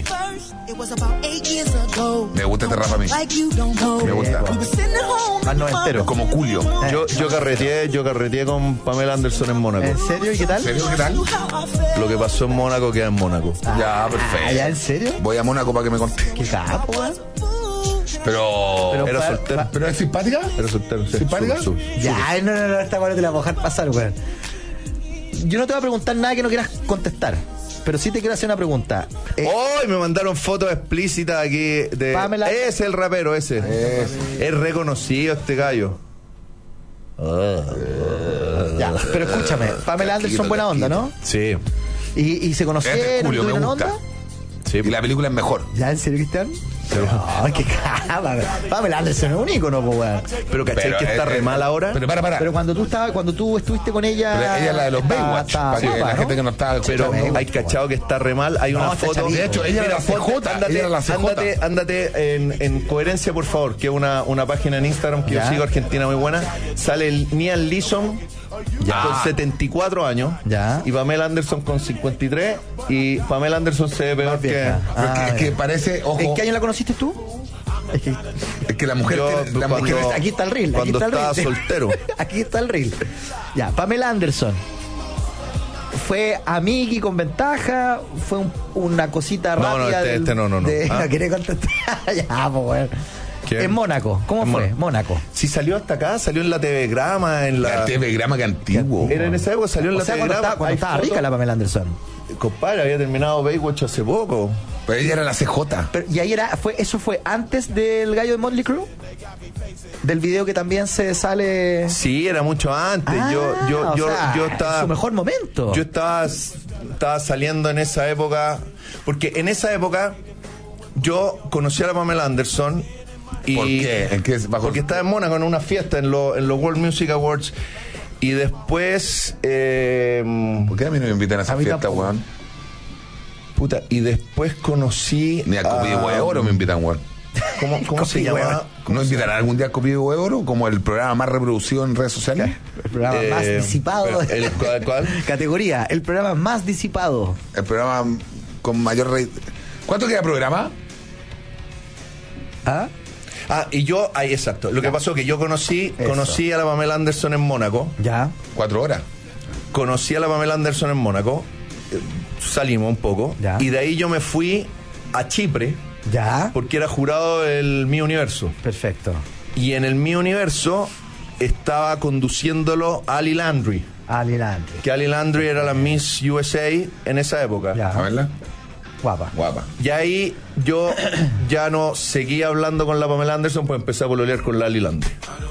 Me gusta este rap a mí. Me gusta. Más noventero. Como Julio. Yo carreteé con Pamela Anderson en Mónaco. ¿En serio? ¿Y qué tal? ¿En serio qué tal? Lo que pasó en Mónaco queda en Mónaco. Ya, perfecto. ¿Ya en serio? Voy a Mónaco para que me conté. Qué capo, weón. Pero Era pa- soltero. pa- ¿Pero es simpática? Era soltero, sí. ¿Simpática? Súper. Ya, no, esta weón te la voy a dejar pasar, weón. Yo no te voy a preguntar nada que no quieras contestar, pero sí te quiero hacer una pregunta. ¡Hoy me mandaron fotos explícitas aquí de... Pamela- Ese es el rapero, ese. Es reconocido este gallo. Ya, pero escúchame, Pamela Anderson buena onda, ¿no? Sí. ¿Y se conocieron? Julio, me ¿Tuvieron gusta. onda? Sí. Y la película es mejor. ¿Ya en serio, Cristian? Ay, qué cama. Pamela Anderson es un ícono, po, weón. Pero ¿cachai Pero, que está re mal ahora? Pero para. Pero cuando tú estuviste con ella. Pero ella es la de los Baywatch. Para que la gente que no está Pero escuchando. hay cachado que está re mal. Hay No, una está foto. chavito. De hecho, ella era la CJ, Ándate, ella era la CJ. ándate en Coherencia, por favor, que es una página en Instagram que Ya. yo sigo, argentina, muy buena. Sale el Niall Leeson con 74 años. Ya. Y Pamela Anderson con 53. Y Pamela Anderson se ve peor Más que... vieja. Pero Ah, es que parece, ojo, ¿En qué año la conociste tú? es que la mujer, Yo, la cuando- mujer Aquí está el reel. Cuando aquí está estaba el reel. soltero. Aquí está el reel. Ya, Pamela Anderson. ¿Fue amigui con ventaja? ¿Fue una cosita No, rápida? no. Ah. No quiere contestar. Ya, pues, bueno. ¿Quién? En Mónaco. ¿Cómo En fue? Mónaco. Si salió hasta acá, salió en la TV Grama, en la... la TV grama que antiguo. Era en esa época, salió en O la sea, TV cuando Grama. estaba Hay rica fotos. la Pamela Anderson. Compadre, había terminado Baywatch hace poco. Pero ella era la CJ. Y ahí eso fue antes del gallo de Motley Crue. Del video que también se sale. Sí, era mucho antes. O sea, yo en estaba... su mejor momento. Yo estaba saliendo en esa época, porque en esa época yo conocí a la Pamela Anderson y ¿Por qué? ¿En qué bajo? porque estaba en Mónaco en una fiesta en los World Music Awards y después ¿Por qué a mí no me invitan a esa A mí fiesta, tampoco. weón? puta, y después conocí Ni a Copido de Oro me invitan, weón. ¿Cómo se llama? ¿No invitarán algún día a Copido de Oro como el programa más reproducido en redes sociales? El programa más disipado. ¿Cuál? Categoría, el programa más disipado. El programa con mayor ¿Cuánto queda programa? ¿Ah? Y yo, ahí exacto. Lo que pasó es que yo conocí a la Pamela Anderson en Mónaco. Ya. 4 horas. Conocí a la Pamela Anderson en Mónaco. Salimos un poco. Ya. Y de ahí yo me fui a Chipre Ya. porque era jurado del Mi Universo. Perfecto. Y en el Mi Universo estaba conduciéndolo Ali Landry. Ali Landry. Que Ali Landry era la Miss USA en esa época. Ya. A verla. Guapa. Guapa. Y ahí yo ya no seguía hablando con la Pamela Anderson, pues empecé a pololear con la Ali Landry.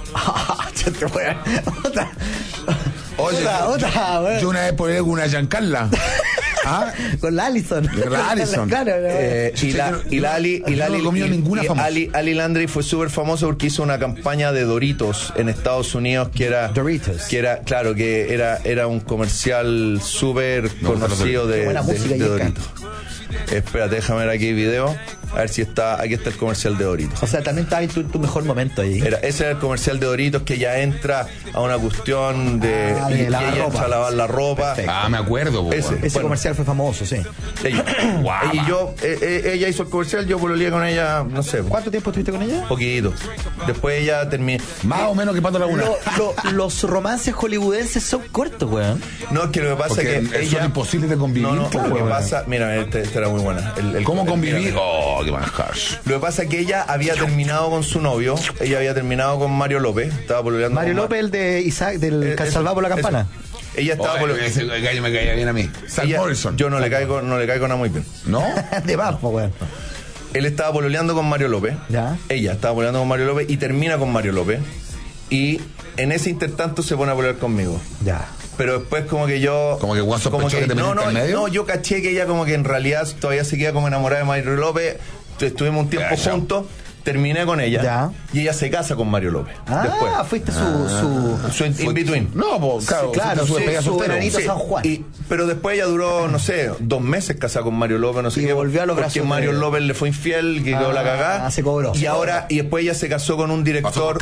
Otra. Oye, Otra, weón. yo una vez por con una Giancarla. ¿Ah? Con la Allison. Con la Allison. Claro, Y la Ali no he comido ninguna famosa. Ali Landry fue súper famoso porque hizo una campaña de Doritos en Estados Unidos que era Doritos. que era claro que era un comercial súper conocido de buena música y Doritos. Espérate, déjame ver aquí el video. A ver si está. Aquí está el comercial de Doritos. O sea, también estaba en tu mejor momento ahí. Ese era el comercial de Doritos que ya entra a una cuestión de. De y lavar ella ropa. entra a lavar la ropa. Perfecto. Ah, me acuerdo, po, Ese. weón. Ese bueno. comercial fue famoso, sí. Ella. Guapa. Y yo, ella hizo el comercial, yo pololeé con ella, no sé, ¿Cuánto tiempo estuviste con ella? poquito. Después ella terminó. Más o menos que Pato Laguna. Los romances hollywoodenses son cortos, weón. No, es que lo que pasa Porque es que son ella. imposibles de convivir. No, po, lo que weón. pasa. Mira, esta era muy buena. ¿Cómo convivir? mira, Oh, qué manjar. Lo que pasa es que ella había terminado con su novio, ella había terminado con Mario López, estaba pololeando Mario con López, el de Isaac, del Salvado por la Campana. Ella estaba Oye, ese gallo me caía bien a mí. Sam ella- Morrison. Yo no le caigo nada muy bien. ¿No? De más, po, weón. Él estaba pololeando con Mario López. Ya. Ella estaba pololeando con Mario López y termina con Mario López. Y en ese intertanto se pone a pololear conmigo. Ya. pero después como que yo... Como que Juan sospechó que te metiste en medio. No, yo caché que ella como que en realidad todavía se queda como enamorada de Mario López. Estuvimos un tiempo juntos, terminé con ella y ella se casa con Mario López. Después. Fuiste su in-between. No, pues claro, su veranito San Juan. Pero después ella duró, no sé, 2 meses casada con Mario López, no sé y qué. Volvió a los porque Mario López le fue infiel, que quedó la cagada. Se cobró. Y después ella se casó con un director,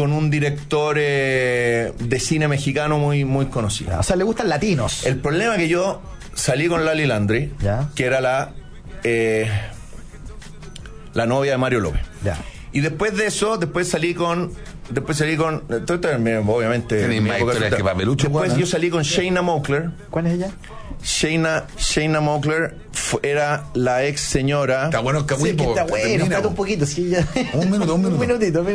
de cine mexicano muy, muy conocido. O sea, le gustan latinos. El problema es que yo salí con Lali Landry, que era la novia de Mario López. Y después de eso, salí con obviamente después yo salí con Shayna Moukler. ¿Cuál es ella? Shayna Moukler era la ex señora. Está bueno, está bueno, espérate un poquito. Si ella... un minutito.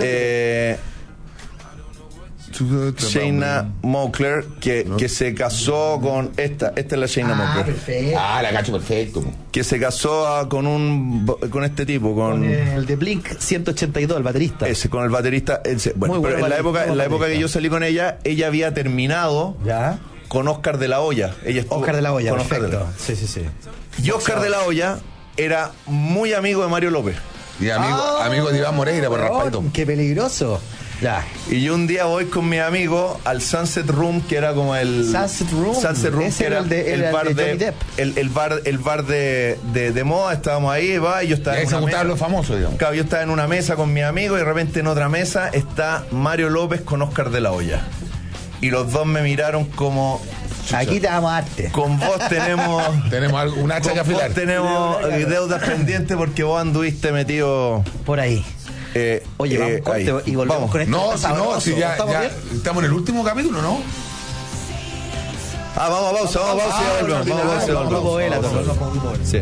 Shayna Moukler que se casó con esta es la Shayna Moukler. Perfecto. La cacho perfecto. Que se casó con este tipo, con el de Blink 182, el baterista. Con el baterista. Bueno, pero en la época que yo salí con ella había terminado con Oscar de la Hoya. Oscar de la Hoya, con perfecto. Sí. Y Oscar de la Hoya era muy amigo de Mario López. Y amigo de Iván Moreira, por respeto. ¡Qué peligroso! Y yo un día voy con mi amigo al Sunset Room, que era como el Sunset Room, que era el bar de moda. Estábamos ahí, y yo estaba y ahí en se una gustaban mesa. los famosos, digamos. Claro, yo estaba en una mesa con mi amigo y de repente en otra mesa está Mario López con Oscar de la Hoya. Y los dos me miraron como... Aquí te vamos a darte. Con vos tenemos un hacha que afilar. Tenemos deudas pendientes porque vos anduviste metido por ahí. Oye, vamos corte y volvemos con esto. Si ya estamos en el último capítulo, ¿no? Vamos a pausa y volvemos. Sí.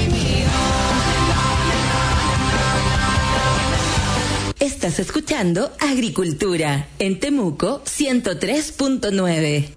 Estás escuchando Agricultura en Temuco 103.9.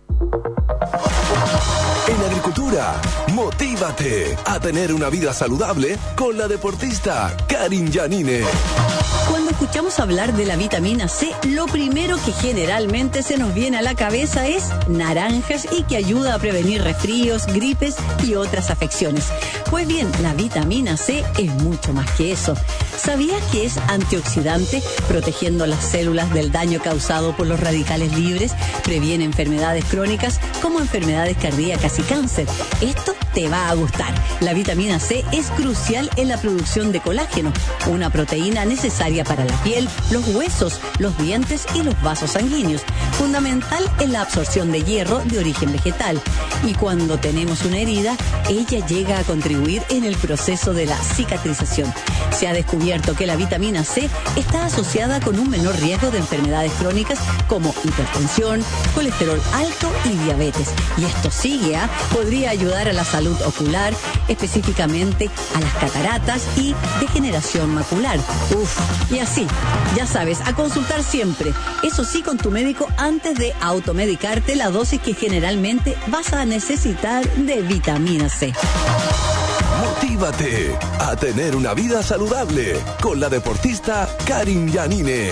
En Agricultura, motívate a tener una vida saludable con la deportista Karin Yanine. Cuando escuchamos hablar de la vitamina C, lo primero que generalmente se nos viene a la cabeza es naranjas y que ayuda a prevenir resfríos, gripes y otras afecciones. Pues bien, la vitamina C es mucho más que eso. ¿Sabías que es antioxidante, protegiendo las células del daño causado por los radicales libres? Previene enfermedades crónicas como enfermedades cardíacas y cáncer. Esto te va a gustar. La vitamina C es crucial en la producción de colágeno, una proteína necesaria para la piel, los huesos, los dientes y los vasos sanguíneos. Fundamental en la absorción de hierro de origen vegetal. Y cuando tenemos una herida, ella llega a contribuir en el proceso de la cicatrización. Se ha descubierto que la vitamina C está asociada con un menor riesgo de enfermedades crónicas como hipertensión, colesterol alto y diabetes. Y esto sigue, podría ayudar a la salud ocular, específicamente a las cataratas y degeneración macular. Y así, ya sabes, a consultar siempre. Eso sí, con tu médico antes de automedicarte la dosis que generalmente vas a necesitar de vitamina C. Motívate a tener una vida saludable con la deportista Karin Yanine.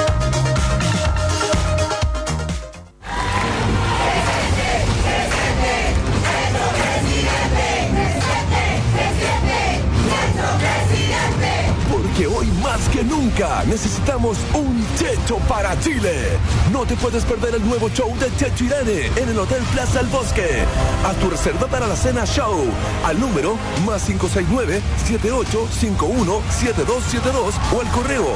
Porque hoy más que nunca necesitamos un techo para Chile. No te puedes perder el nuevo show de Checho Irene en el Hotel Plaza El Bosque. Haz tu reserva para la cena show al número +569-7851-7272 o al correo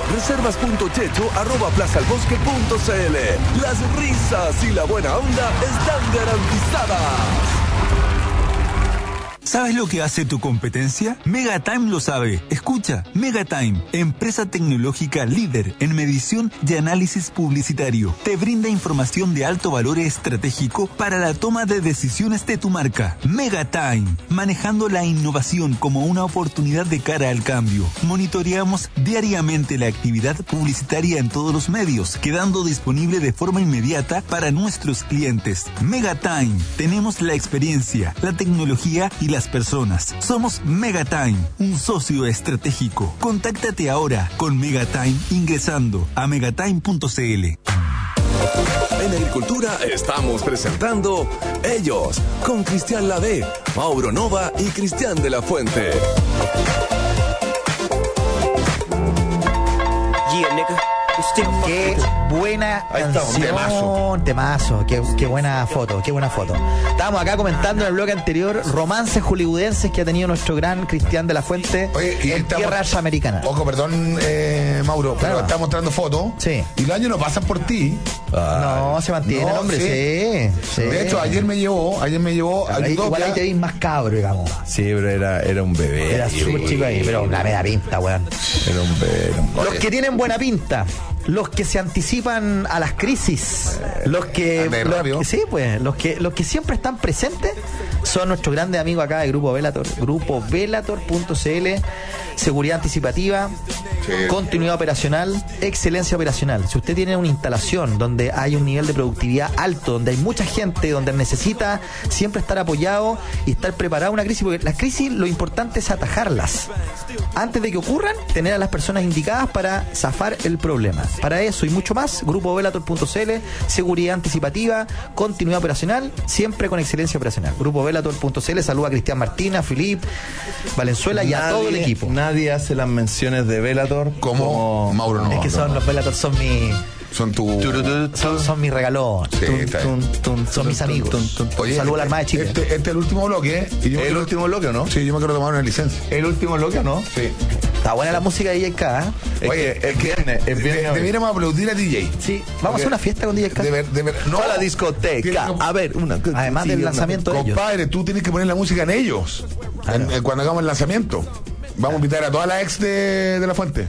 reservas.checho@plazalbosque.cl. Las risas y la buena onda están garantizadas. ¿Sabes lo que hace tu competencia? Megatime lo sabe. Escucha, Megatime, empresa tecnológica líder en medición y análisis publicitario. Te brinda información de alto valor estratégico para la toma de decisiones de tu marca. Megatime, manejando la innovación como una oportunidad de cara al cambio. Monitoreamos diariamente la actividad publicitaria en todos los medios, quedando disponible de forma inmediata para nuestros clientes. Megatime, tenemos la experiencia, la tecnología y las personas. Somos Megatime, un socio estratégico. Contáctate ahora con Megatime ingresando a megatime.cl. En Agricultura estamos presentando Ellos, con Cristian Lavé, Mauro Nova y Cristian de la Fuente. Qué buena canción, temazo, qué buena foto. Estábamos acá comentando en el bloque anterior romances hollywoodenses que ha tenido nuestro gran Cristian de la Fuente en tierras americanas. Ojo, perdón, Mauro, pero está mostrando fotos. Sí. Y los años no pasan por ti. No, se mantiene el hombre, sí. De hecho, ayer me llevó a Utopia. Igual ahí te ves más cabro, digamos. Sí, pero era un bebé. Era súper chico ahí, pero la media pinta, weón. Era un bebé. Los que tienen buena pinta, los que se anticipan a las crisis, los que siempre están presentes son nuestros grandes amigos acá de Grupo Velator, grupovelator.cl. Seguridad anticipativa, continuidad operacional, excelencia operacional. Si usted tiene una instalación donde hay un nivel de productividad alto, donde hay mucha gente, donde necesita siempre estar apoyado y estar preparado a una crisis, porque las crisis lo importante es atajarlas. Antes de que ocurran, tener a las personas indicadas para zafar el problema. Para eso y mucho más, grupovelator.cl, seguridad anticipativa, continuidad operacional, siempre con excelencia operacional. Grupovelator.cl, saluda a Cristian Martina, a Filip, Valenzuela y a todo el equipo. Nadie hace las menciones de Velator como Mauro Nova. Es que los Velator son mi... Son mi regalón. Sí, son mis amigos. Oye, saludo a la Armada de Chile. Este es el último bloque, ¿eh? ¿El último bloque o no? Sí, yo me quiero tomar una licencia. ¿El último bloque o no? Sí. Está buena la música de DJK, ¿eh? Oye, es viernes. Deberíamos aplaudir a DJ. Sí, vamos a hacer una fiesta con DJK. No, a la discoteca. A ver, además del lanzamiento de ellos. Compadre, tú tienes que poner la música en ellos. Cuando hagamos el lanzamiento. Vamos a invitar a toda la ex de La Fuente.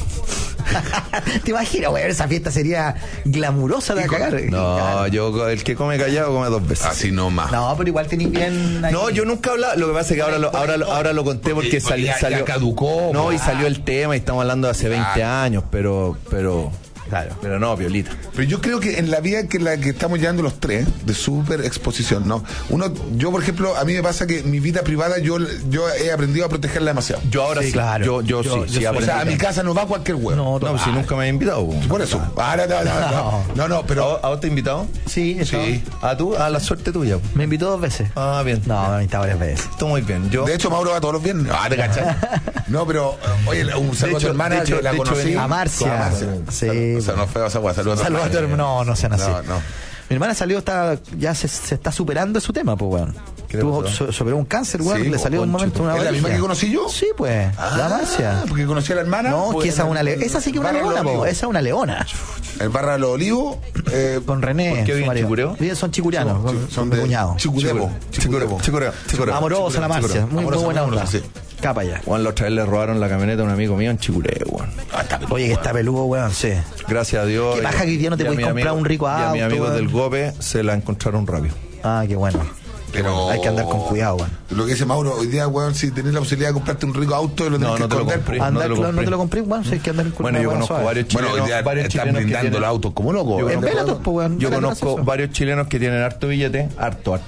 ¿Te imaginas, güey? Esa fiesta sería glamurosa de cagar. No, yo el que come callado come dos veces. Así nomás. No, pero igual tenéis bien. No, yo nunca hablaba. Lo que pasa es que ahora lo conté porque salió. Ya caducó. No, y salió el tema y estamos hablando de hace 20 años, pero. Claro. Pero no, Violita. Pero yo creo que en la vida que la que estamos llevando los tres, de súper exposición, ¿no? Yo, por ejemplo, a mí me pasa que mi vida privada yo he aprendido a protegerla demasiado. Yo ahora sí, claro. Yo sí. O sea, a mi casa no va cualquier huevo. No, si nunca me he invitado. Por eso. No, pero... ¿A vos te he invitado? Sí. ¿A tú? A la suerte tuya. Me invitó 2 veces. Ah, bien. No, me invitó varias veces. Está muy bien. De hecho, Mauro va todos los viernes. ¿Te cachas? No, pero, oye, un saludo a tu hermana, que la conocí. A Marcia. Sí. O sea, no feo esa guasa. Saludos a tu hermana. No sean así. No. Mi hermana salió, ya se está superando su tema, pues, weón. Superó un cáncer, weón. Le salió un momento una ¿Es la misma que conocí yo? Sí, pues. La Marcia. Porque conocí a la hermana. No, pues, que esa es una leona. Esa sí que es una leona, po. Esa es una leona. El Barra de los Olivos. Con René. ¿Por qué viven Chicureo? Son chicurianos. Son de cuñados. Chicureo. Amorosa la Marcia. Muy buena onda. Capa ya. Juan, la otra vez le robaron la camioneta a un amigo mío en Chicureo, weón. Oye, que está peludo, weón, sí. Gracias a Dios. Qué paja que hoy día no te puedes comprar un rico auto. Y a mis amigos del GOPE se la encontraron rápido. Ah, qué bueno. Pero hay que andar con cuidado, weón. Lo que dice Mauro, hoy día, weón, si tenés la posibilidad de comprarte un rico auto, lo tenés que esconder. No te lo compré, weón, si hay que andar con cuidado. Bueno, yo conozco varios chilenos. Bueno, hoy día están blindando el auto como loco. En Velator, pues, weón. Yo conozco varios chilenos que tienen harto billete, harto.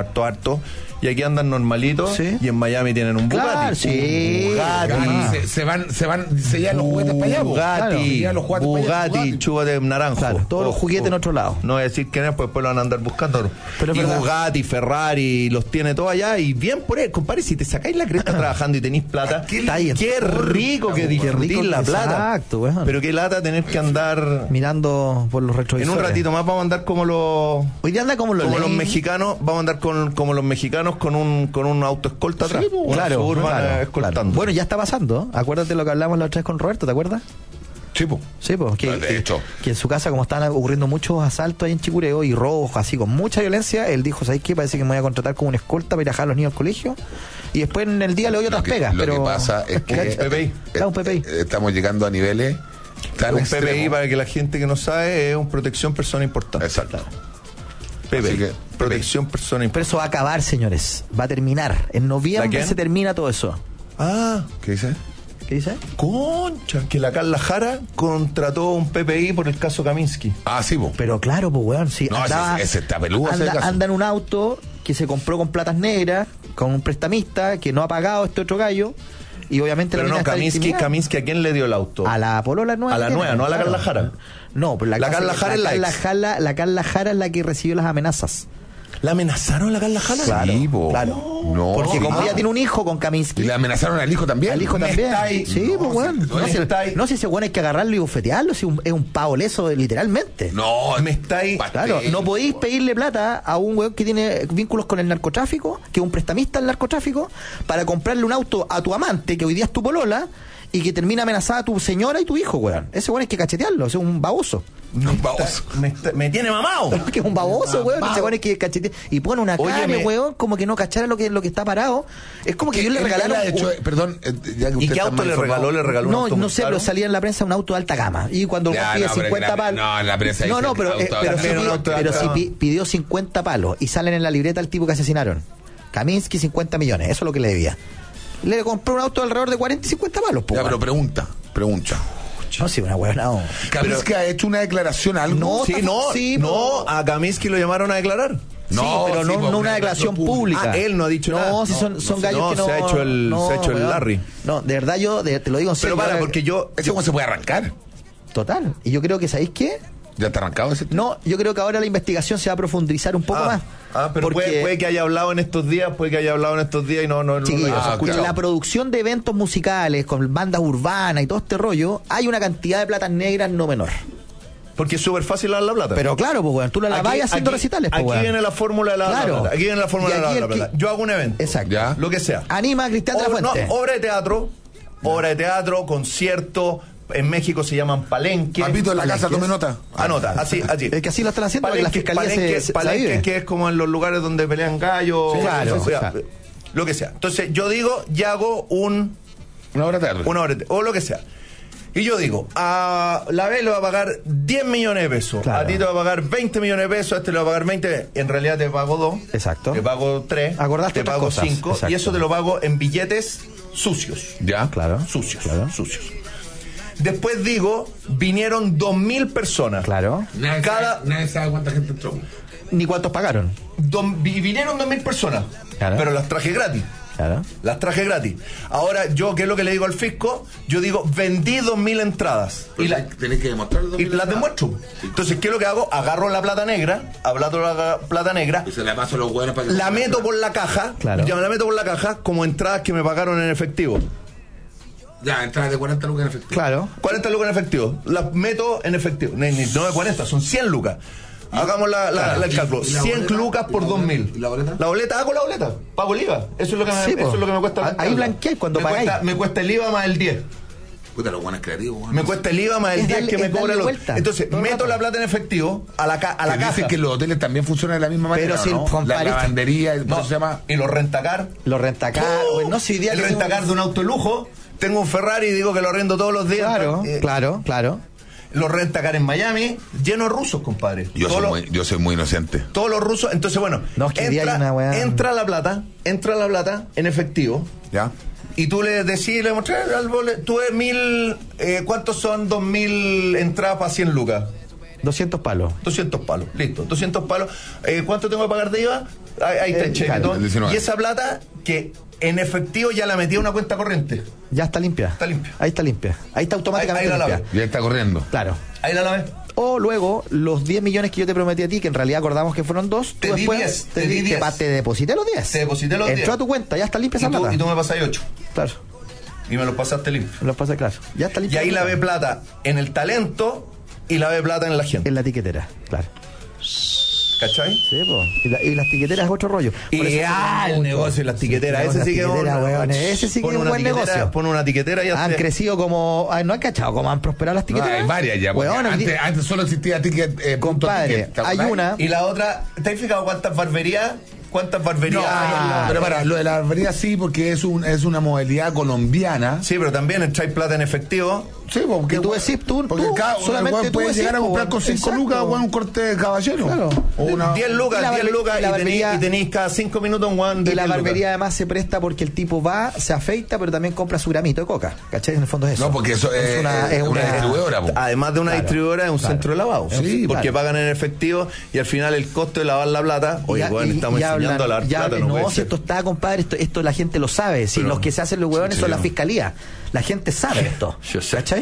Y aquí andan normalitos. ¿Sí? Y en Miami tienen un Bugatti. Claro, sí. Bugatti. Se llevan los juguetes para allá. Bugatti, chúbate naranjo. Claro, todos los juguetes en otro lado. No voy a decir quién es, pues después lo van a andar buscando. Pero y Bugatti, Ferrari, los tiene todos allá. Y bien por él, compadre, si te sacáis la cresta trabajando y tenéis plata, qué rico que disfrutís la plata. Exacto, weón. Pero qué lata tener que andar mirando por los retrovisores. En un ratito más vamos a andar como los... Hoy día anda como los mexicanos. Vamos a andar como los mexicanos con un auto escolta atrás. Sí, claro, escoltando. Bueno, ya está pasando. Acuérdate lo que hablamos la otra vez con Roberto, ¿te acuerdas? Sí, pues. De hecho. Que en su casa, como estaban ocurriendo muchos asaltos ahí en Chicureo y robos, así con mucha violencia, él dijo, ¿sabes qué? Parece que me voy a contratar como una escolta para ir a dejar a los niños al colegio. Y después en el día le doy otras pegas. Lo que pasa es que un PPI. Estamos llegando a niveles tan extremos. PPI, para que la gente que no sabe, es un protección persona importante. Exacto. PPI. Protección persona importante. Pero eso va a acabar, señores. Va a terminar. En noviembre se termina todo eso. ¿Qué dice? ¿Qué dice? Concha, que la Carla Jara contrató un PPI por el caso Kaminsky. Sí, vos. Pero claro, pues, weón. Sí, no, ese está peludo. Anda en un auto que se compró con platas negras, con un prestamista que no ha pagado este otro gallo. Y obviamente pero la Kaminsky, ¿a quién le dio el auto? A la polola nueva. A la nueva, no a la Carla Jara. No, pero la Carla Jara es la ex. La Carla Jara es la que recibió las amenazas. ¿La amenazaron la Carla Jara? Claro, Sí, claro. No, porque como ella tiene un hijo con ¿Y Kaminsky. le amenazaron al hijo también? Al hijo también. Sí, No, pues weón. No, si ese weón hay que agarrarlo y bufetearlo, si es un pavo leso, literalmente. No, me estáis... Claro, no podéis pedirle plata a un weón que tiene vínculos con el narcotráfico, que es un prestamista del narcotráfico, para comprarle un auto a tu amante, que hoy día es tu polola, y que termina amenazada a tu señora y tu hijo, weón. Ese weón hay que cachetearlo, ese es un baboso. un baboso. Me tiene mamado. Que es un baboso, weón. Ese weón hay que cachetear. Y pone una cara, weón, como que no cachara lo que está parado. Es como que yo le regalaron... Perdón, ya que ¿Y qué auto le regaló? ¿Le regaló un auto? No sé, pero salía en la prensa un auto de alta gama. Y cuando pide 50 palos... No, en la prensa pero si pidió 50 palos y salen en la libreta el tipo que asesinaron. Kaminsky, 50 millones. Eso es lo que le debía. Le compró un auto de alrededor de 40 y 50 palos. Ya, pero pregunta. No, sí, una hueá, no. ¿Kaminsky ha hecho una declaración, algo? No, a Kaminsky lo llamaron a declarar. No, sí, pero no una declaración pública. Él no ha dicho nada. No, si son gallos que no. Se ha hecho el Larry. No, de verdad te lo digo en serio. Pero porque ¿Eso cómo se puede arrancar? Total. Y yo creo que, ¿sabéis qué? ¿Ya está arrancado ese? No, yo creo que ahora la investigación se va a profundizar un poco más. Pero porque... puede que haya hablado en estos días, y no en la producción de eventos musicales con bandas urbanas y todo este rollo, hay una cantidad de platas negras no menor. Porque es súper fácil dar la plata. Pero claro, pues, tú la vas haciendo recitales. Aquí viene la fórmula de la plata. Aquí viene la fórmula de la plata. Yo hago un evento. Exacto. ¿Ya? Lo que sea. Anima a Cristian de la Fuente. Obra de teatro, concierto. En México se llaman palenques. Papito en la casa, tome nota. Anota, así. Es que así lo están haciendo. Palenque, que es como en los lugares donde pelean gallos. Sí, claro. Lo que sea. Entonces, yo digo, ya hago una obra de teatro. O lo que sea. Y yo digo, a la B le va a pagar 10 millones de pesos. Claro. A ti te va a pagar 20 millones de pesos. A este le va a pagar 20. En realidad te pago 2. Exacto. Te pago 3. Acordaste te pago 5. Exacto. Y eso te lo pago en billetes sucios. Ya, claro. Sucios. Claro. Sucios. Después digo, vinieron 2.000 personas. Claro. Nadie sabe cuánta gente entró. Ni cuántos pagaron. Vinieron 2.000 personas. Claro. Pero las traje gratis. Claro. Las traje gratis. Ahora, yo, ¿qué es lo que le digo al fisco? Yo digo, vendí 2.000 entradas. Y tenés que demostrarlo. Y las demuestro. Sí. Entonces, ¿qué es lo que hago? Agarro la plata negra, y se la paso a los buenos para que la meto por la caja. Claro. Ya me la meto por la caja como entradas que me pagaron en efectivo. Ya, entradas de 40 lucas en efectivo. Claro. 40 lucas en efectivo. Las meto en efectivo. No de 40, son 100 lucas. Hagamos el cálculo. 100 lucas por 2.000. ¿Y la boleta? La boleta, hago la boleta. Pago el IVA. Eso es lo que me cuesta. Ahí blanqueáis cuando pagáis. Me cuesta el IVA más el 10. Puta, los buenos creativos. Me cuesta el IVA más el 10 que me cobra el otro. Entonces, meto la plata en efectivo a la caja. Dicen que los hoteles también funcionan de la misma manera. Pero sin la lavandería, ¿cómo se llama? Y los rentacar. Los rentacar. No sé, el rentacar de un auto de lujo. Tengo un Ferrari y digo que lo arrendo todos los días. Claro. Los rentacar en Miami, lleno de rusos, compadre. Yo soy muy inocente. Todos los rusos. Entonces, bueno, entra la plata en efectivo. Ya. Y tú le mostrás al boleto, tú es 1.000, ¿cuántos son 2.000 entradas para 100 lucas? 200 palos. 200 palos, listo. 200 palos. ¿Cuánto tengo que pagar de IVA? Ahí está el cheque. Y esa plata que en efectivo ya la metí a una cuenta corriente. Ya está limpia. Está limpia. Ahí está limpia. Ahí está automáticamente ahí limpia. Ya está corriendo. Claro. Ahí la lavé. O luego, los 10 millones que yo te prometí a ti, que en realidad acordamos que fueron 2, te di 10. Te deposité los 10. Te deposité los 10. Entró a tu cuenta, ya está limpia esa plata. Y tú me pasas 8. Claro. Y me los pasaste limpio. Los pasé, claro. Ya está limpia. Y ahí lavé plata en el talento y lavé plata en la gente. En la tiquetera, claro. ¿Cachai? Sí, pues. Y las tiqueteras es otro rollo. El negocio de las tiqueteras. Ese sí que es un buen negocio. Pone una tiquetera y han crecido como. No han cachado cómo han prosperado las tiqueteras. Hay varias ya. Antes solo existía ticket. Compadre, hay una. Y la otra, ¿te has fijado cuántas barberías hay? Pero para, lo de la barbería sí, porque es una modalidad colombiana. Sí, pero también entráis plata en efectivo. Sí, porque tú decís, porque solamente puedes llegar a comprar con 5 lucas o un corte de caballero. Claro. O 10 lucas y tenéis cada 5 minutos un guan de. Y la barbería además se presta porque el tipo va, se afeita, pero también compra su gramito de coca. ¿Cachai? En el fondo es eso. No, porque eso es una distribuidora. Además de una distribuidora, es un centro de lavado. Sí, porque pagan en efectivo y al final el costo de lavar la plata. Oye, estamos enseñando a lavar plata. No, si esto está, compadre, esto la gente lo sabe. Si los que se hacen los huevones son la fiscalía. La gente sabe esto. ¿Cachai?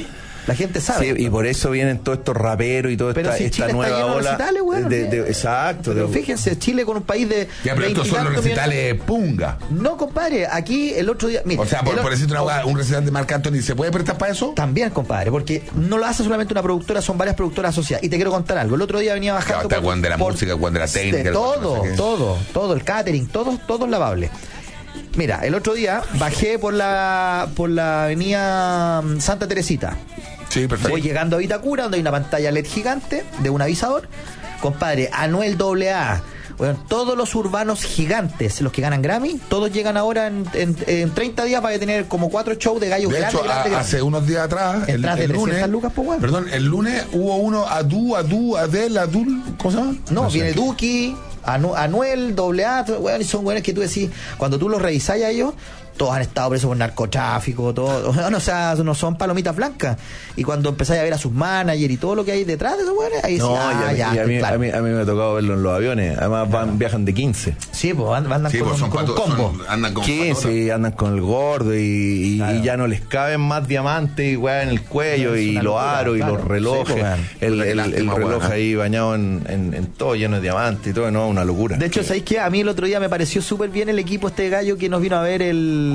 La gente sabe. Sí, y por eso vienen todos estos raperos y toda esta nueva ola. Exacto. Pero fíjense, Chile con un país de. Ya, pero estos son los recitales punga. No, compadre, aquí el otro día. Mira, o sea, por decirte un recital de Marc Anthony, ¿se puede prestar para eso? También, compadre, porque no lo hace solamente una productora, son varias productoras asociadas. Y te quiero contar algo. El otro día venía bajando. Claro, Juan de la música, Juan de la técnica. Todo, el catering, todo lavable. Mira, el otro día bajé por la avenida Santa Teresita. Sí, perfecto. Voy llegando a Vitacura, donde hay una pantalla LED gigante de un avisador. Compadre, Anuel AA. Bueno, todos los urbanos gigantes, los que ganan Grammy, todos llegan ahora en 30 días para tener como 4 shows de gallos grandes. De hecho, hace unos días atrás, el lunes, lucas, pues, bueno. Perdón, el lunes hubo uno Adul, ¿cómo se llama? No viene Duki, Anuel, AA, bueno, y son buenos que tú decís, cuando tú los revisás a ellos, todos han estado presos por narcotráfico, todo, o sea, no son palomitas blancas. Y cuando empezáis a ver a sus managers y todo lo que hay detrás de esos güeyes, ahí no, sí, a mí me ha tocado verlo en los aviones. Además viajan de 15. Sí, pues andan con un combo. Andan con 15, andan con el gordo y ya no les caben más diamantes y en el cuello y los aros y los relojes. Sí, el reloj ahí bañado en todo lleno de diamantes y todo, no, una locura. De hecho, ¿sabéis qué? A mí el otro día me pareció súper bien el equipo este gallo que nos vino a ver tu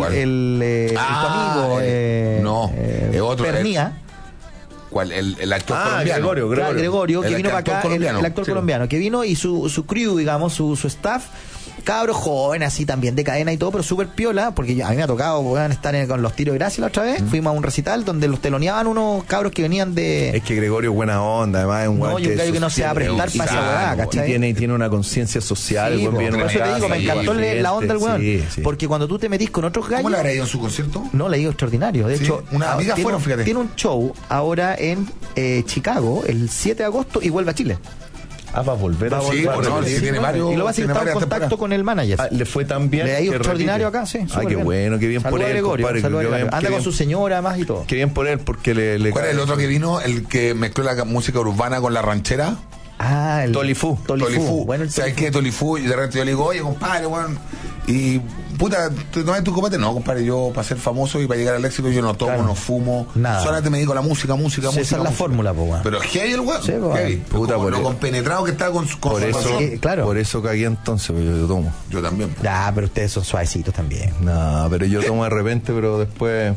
amigo otro Pernía. ¿Cuál? El actor colombiano. Gregorio, que vino para acá, el actor colombiano, que vino y su crew, digamos, su staff, cabros jóvenes, así también de cadena y todo, pero súper piola, porque a mí me ha tocado estar con los tiros de gracia la otra vez. Fuimos a un recital donde los teloneaban unos cabros que venían de. Es que Gregorio es buena onda, además es un gallo que no se va a prestar para esa weá, ¿cachai? Y tiene una conciencia social, sí, por eso te digo, me encantó la onda del weón. Sí. Porque cuando tú te metís con otros gallos. ¿Cómo le habrá ido en su concierto? No, le ha ido extraordinario. De hecho, una amiga fueron, fíjate. Tiene un show ahora en Chicago el 7 de agosto y vuelve a Chile. Va a volver a volver. Tiene varios, y lo va a hacer en contacto con el manager. Le fue tan bien. Le ha ido extraordinario acá, sí. Qué bueno, qué bien por él, compadre. Anda con su señora más y todo. Qué bien por él, porque le ¿Cuál es el otro que vino? El que mezcló la música urbana con la ranchera. El Tolifú. Bueno, ¿sabes qué? Tolifú, y de repente yo le digo, oye, compadre, bueno, y puta, ¿te tomas tu copete? No, compadre, yo para ser famoso y para llegar al éxito yo no tomo, no fumo, nada. Solamente me dedico a la música. Esa es la fórmula, po, weón. Pero heavy el weón. Sí, heavy. Puta, por lo compenetrado que está con por eso, claro. Por eso caí entonces, yo tomo. Yo también. Ya, pero ustedes son suavecitos también. No, pero yo tomo de repente, pero después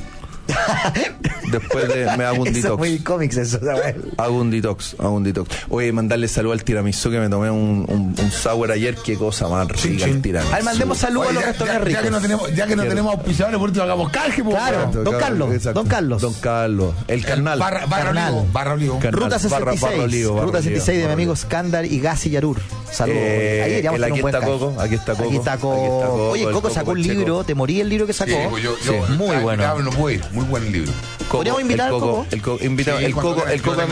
me hago un detox. Eso es muy cómics eso, ¿sabes? Hago un detox. Oye, mandarle salud al tiramisú, que me tomé un sour ayer, qué cosa más rica el tiramisú. Ahí mandemos salud a los restaurantes ricos. Ya que no tenemos auspiciadores, por último hagamos canje, pues. Claro, Don Carlos. El Carnal. Barra Olivo. Ruta 66. Ruta 66 de mi amigo Skandar y Gassi Yarur. Saludos. Ahí está Coco. Aquí está Coco. Oye, Coco sacó un libro, te morí el libro que sacó. Muy bueno. No puedo ir, muy buen libro. ¿Podríamos invitar al Coco? El Coco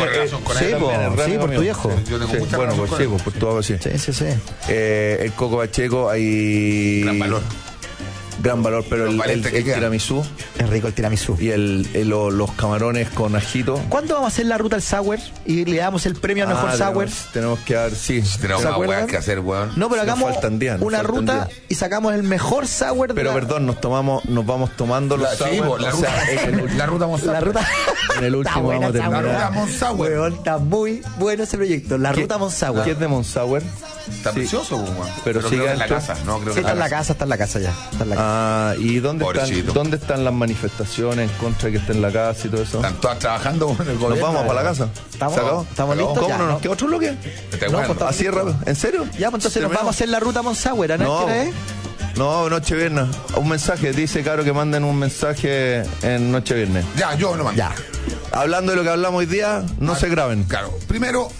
Sí, por tu viejo. Bueno, pues por tu sí. Sí. El Coco Pacheco, hay gran valor, pero el tiramisú. Es rico el tiramisú. Y los camarones con ajito. ¿Cuándo vamos a hacer la ruta al sour? Y le damos el premio al mejor sour. Tenemos que dar, tenemos una hueá que hacer, weón. No, pero hagamos una ruta y sacamos el mejor sour. Pero perdón, nos vamos tomando los sour. La ruta Monsour. En el último vamos a terminar. La ruta Monsour. Está muy bueno ese proyecto. La ruta Monsour. ¿Qué es de Monsour? Está precioso, weón. Pero sigue en la casa. No, creo que está en la casa ya. ¿Y dónde están las manifestaciones en contra de que esté en la casa y todo eso? Están todas trabajando en el gobierno. ¿Nos vamos para la casa? ¿Estamos listos? ¿Cómo no nos queda otro bloque? ¿Así es rápido? ¿En serio? Ya, pues entonces nos vamos a hacer la ruta Monsour, ¿no? No, Nocheviernes. Un mensaje, dice Caro que manden un mensaje en Nocheviernes. Ya, yo lo mando. Ya. Hablando de lo que hablamos hoy día, no se graben. Claro. Primero,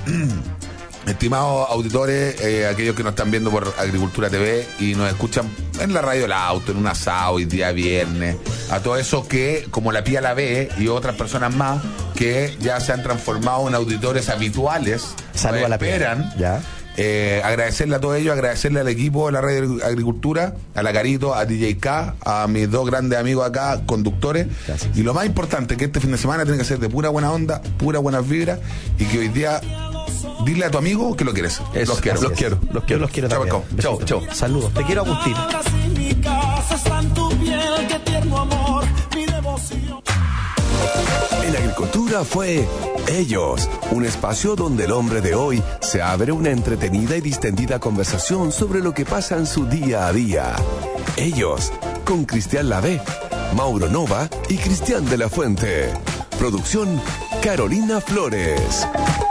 estimados auditores, aquellos que nos están viendo por Agricultura TV y nos escuchan en la radio del auto, en un asado, hoy día viernes, a todos esos que, como la Pía la ve y otras personas más, que ya se han transformado en auditores habituales. Saludos a la esperan. Ya. Agradecerle a todos ellos, agradecerle al equipo de la Radio Agricultura, a la Carito, a DJ K, a mis dos grandes amigos acá, conductores. Gracias. Y lo más importante, que este fin de semana tiene que ser de pura buena onda, pura buenas vibras, y que hoy día dile a tu amigo que lo quieres. Los quiero. Yo los quiero también. Chau. Saludos. Te quiero, Agustín. En agricultura fue Ellos, un espacio donde el hombre de hoy se abre una entretenida y distendida conversación sobre lo que pasa en su día a día. Ellos, con Cristian Lavé, Mauro Nova y Cristian de la Fuente. Producción Carolina Flores.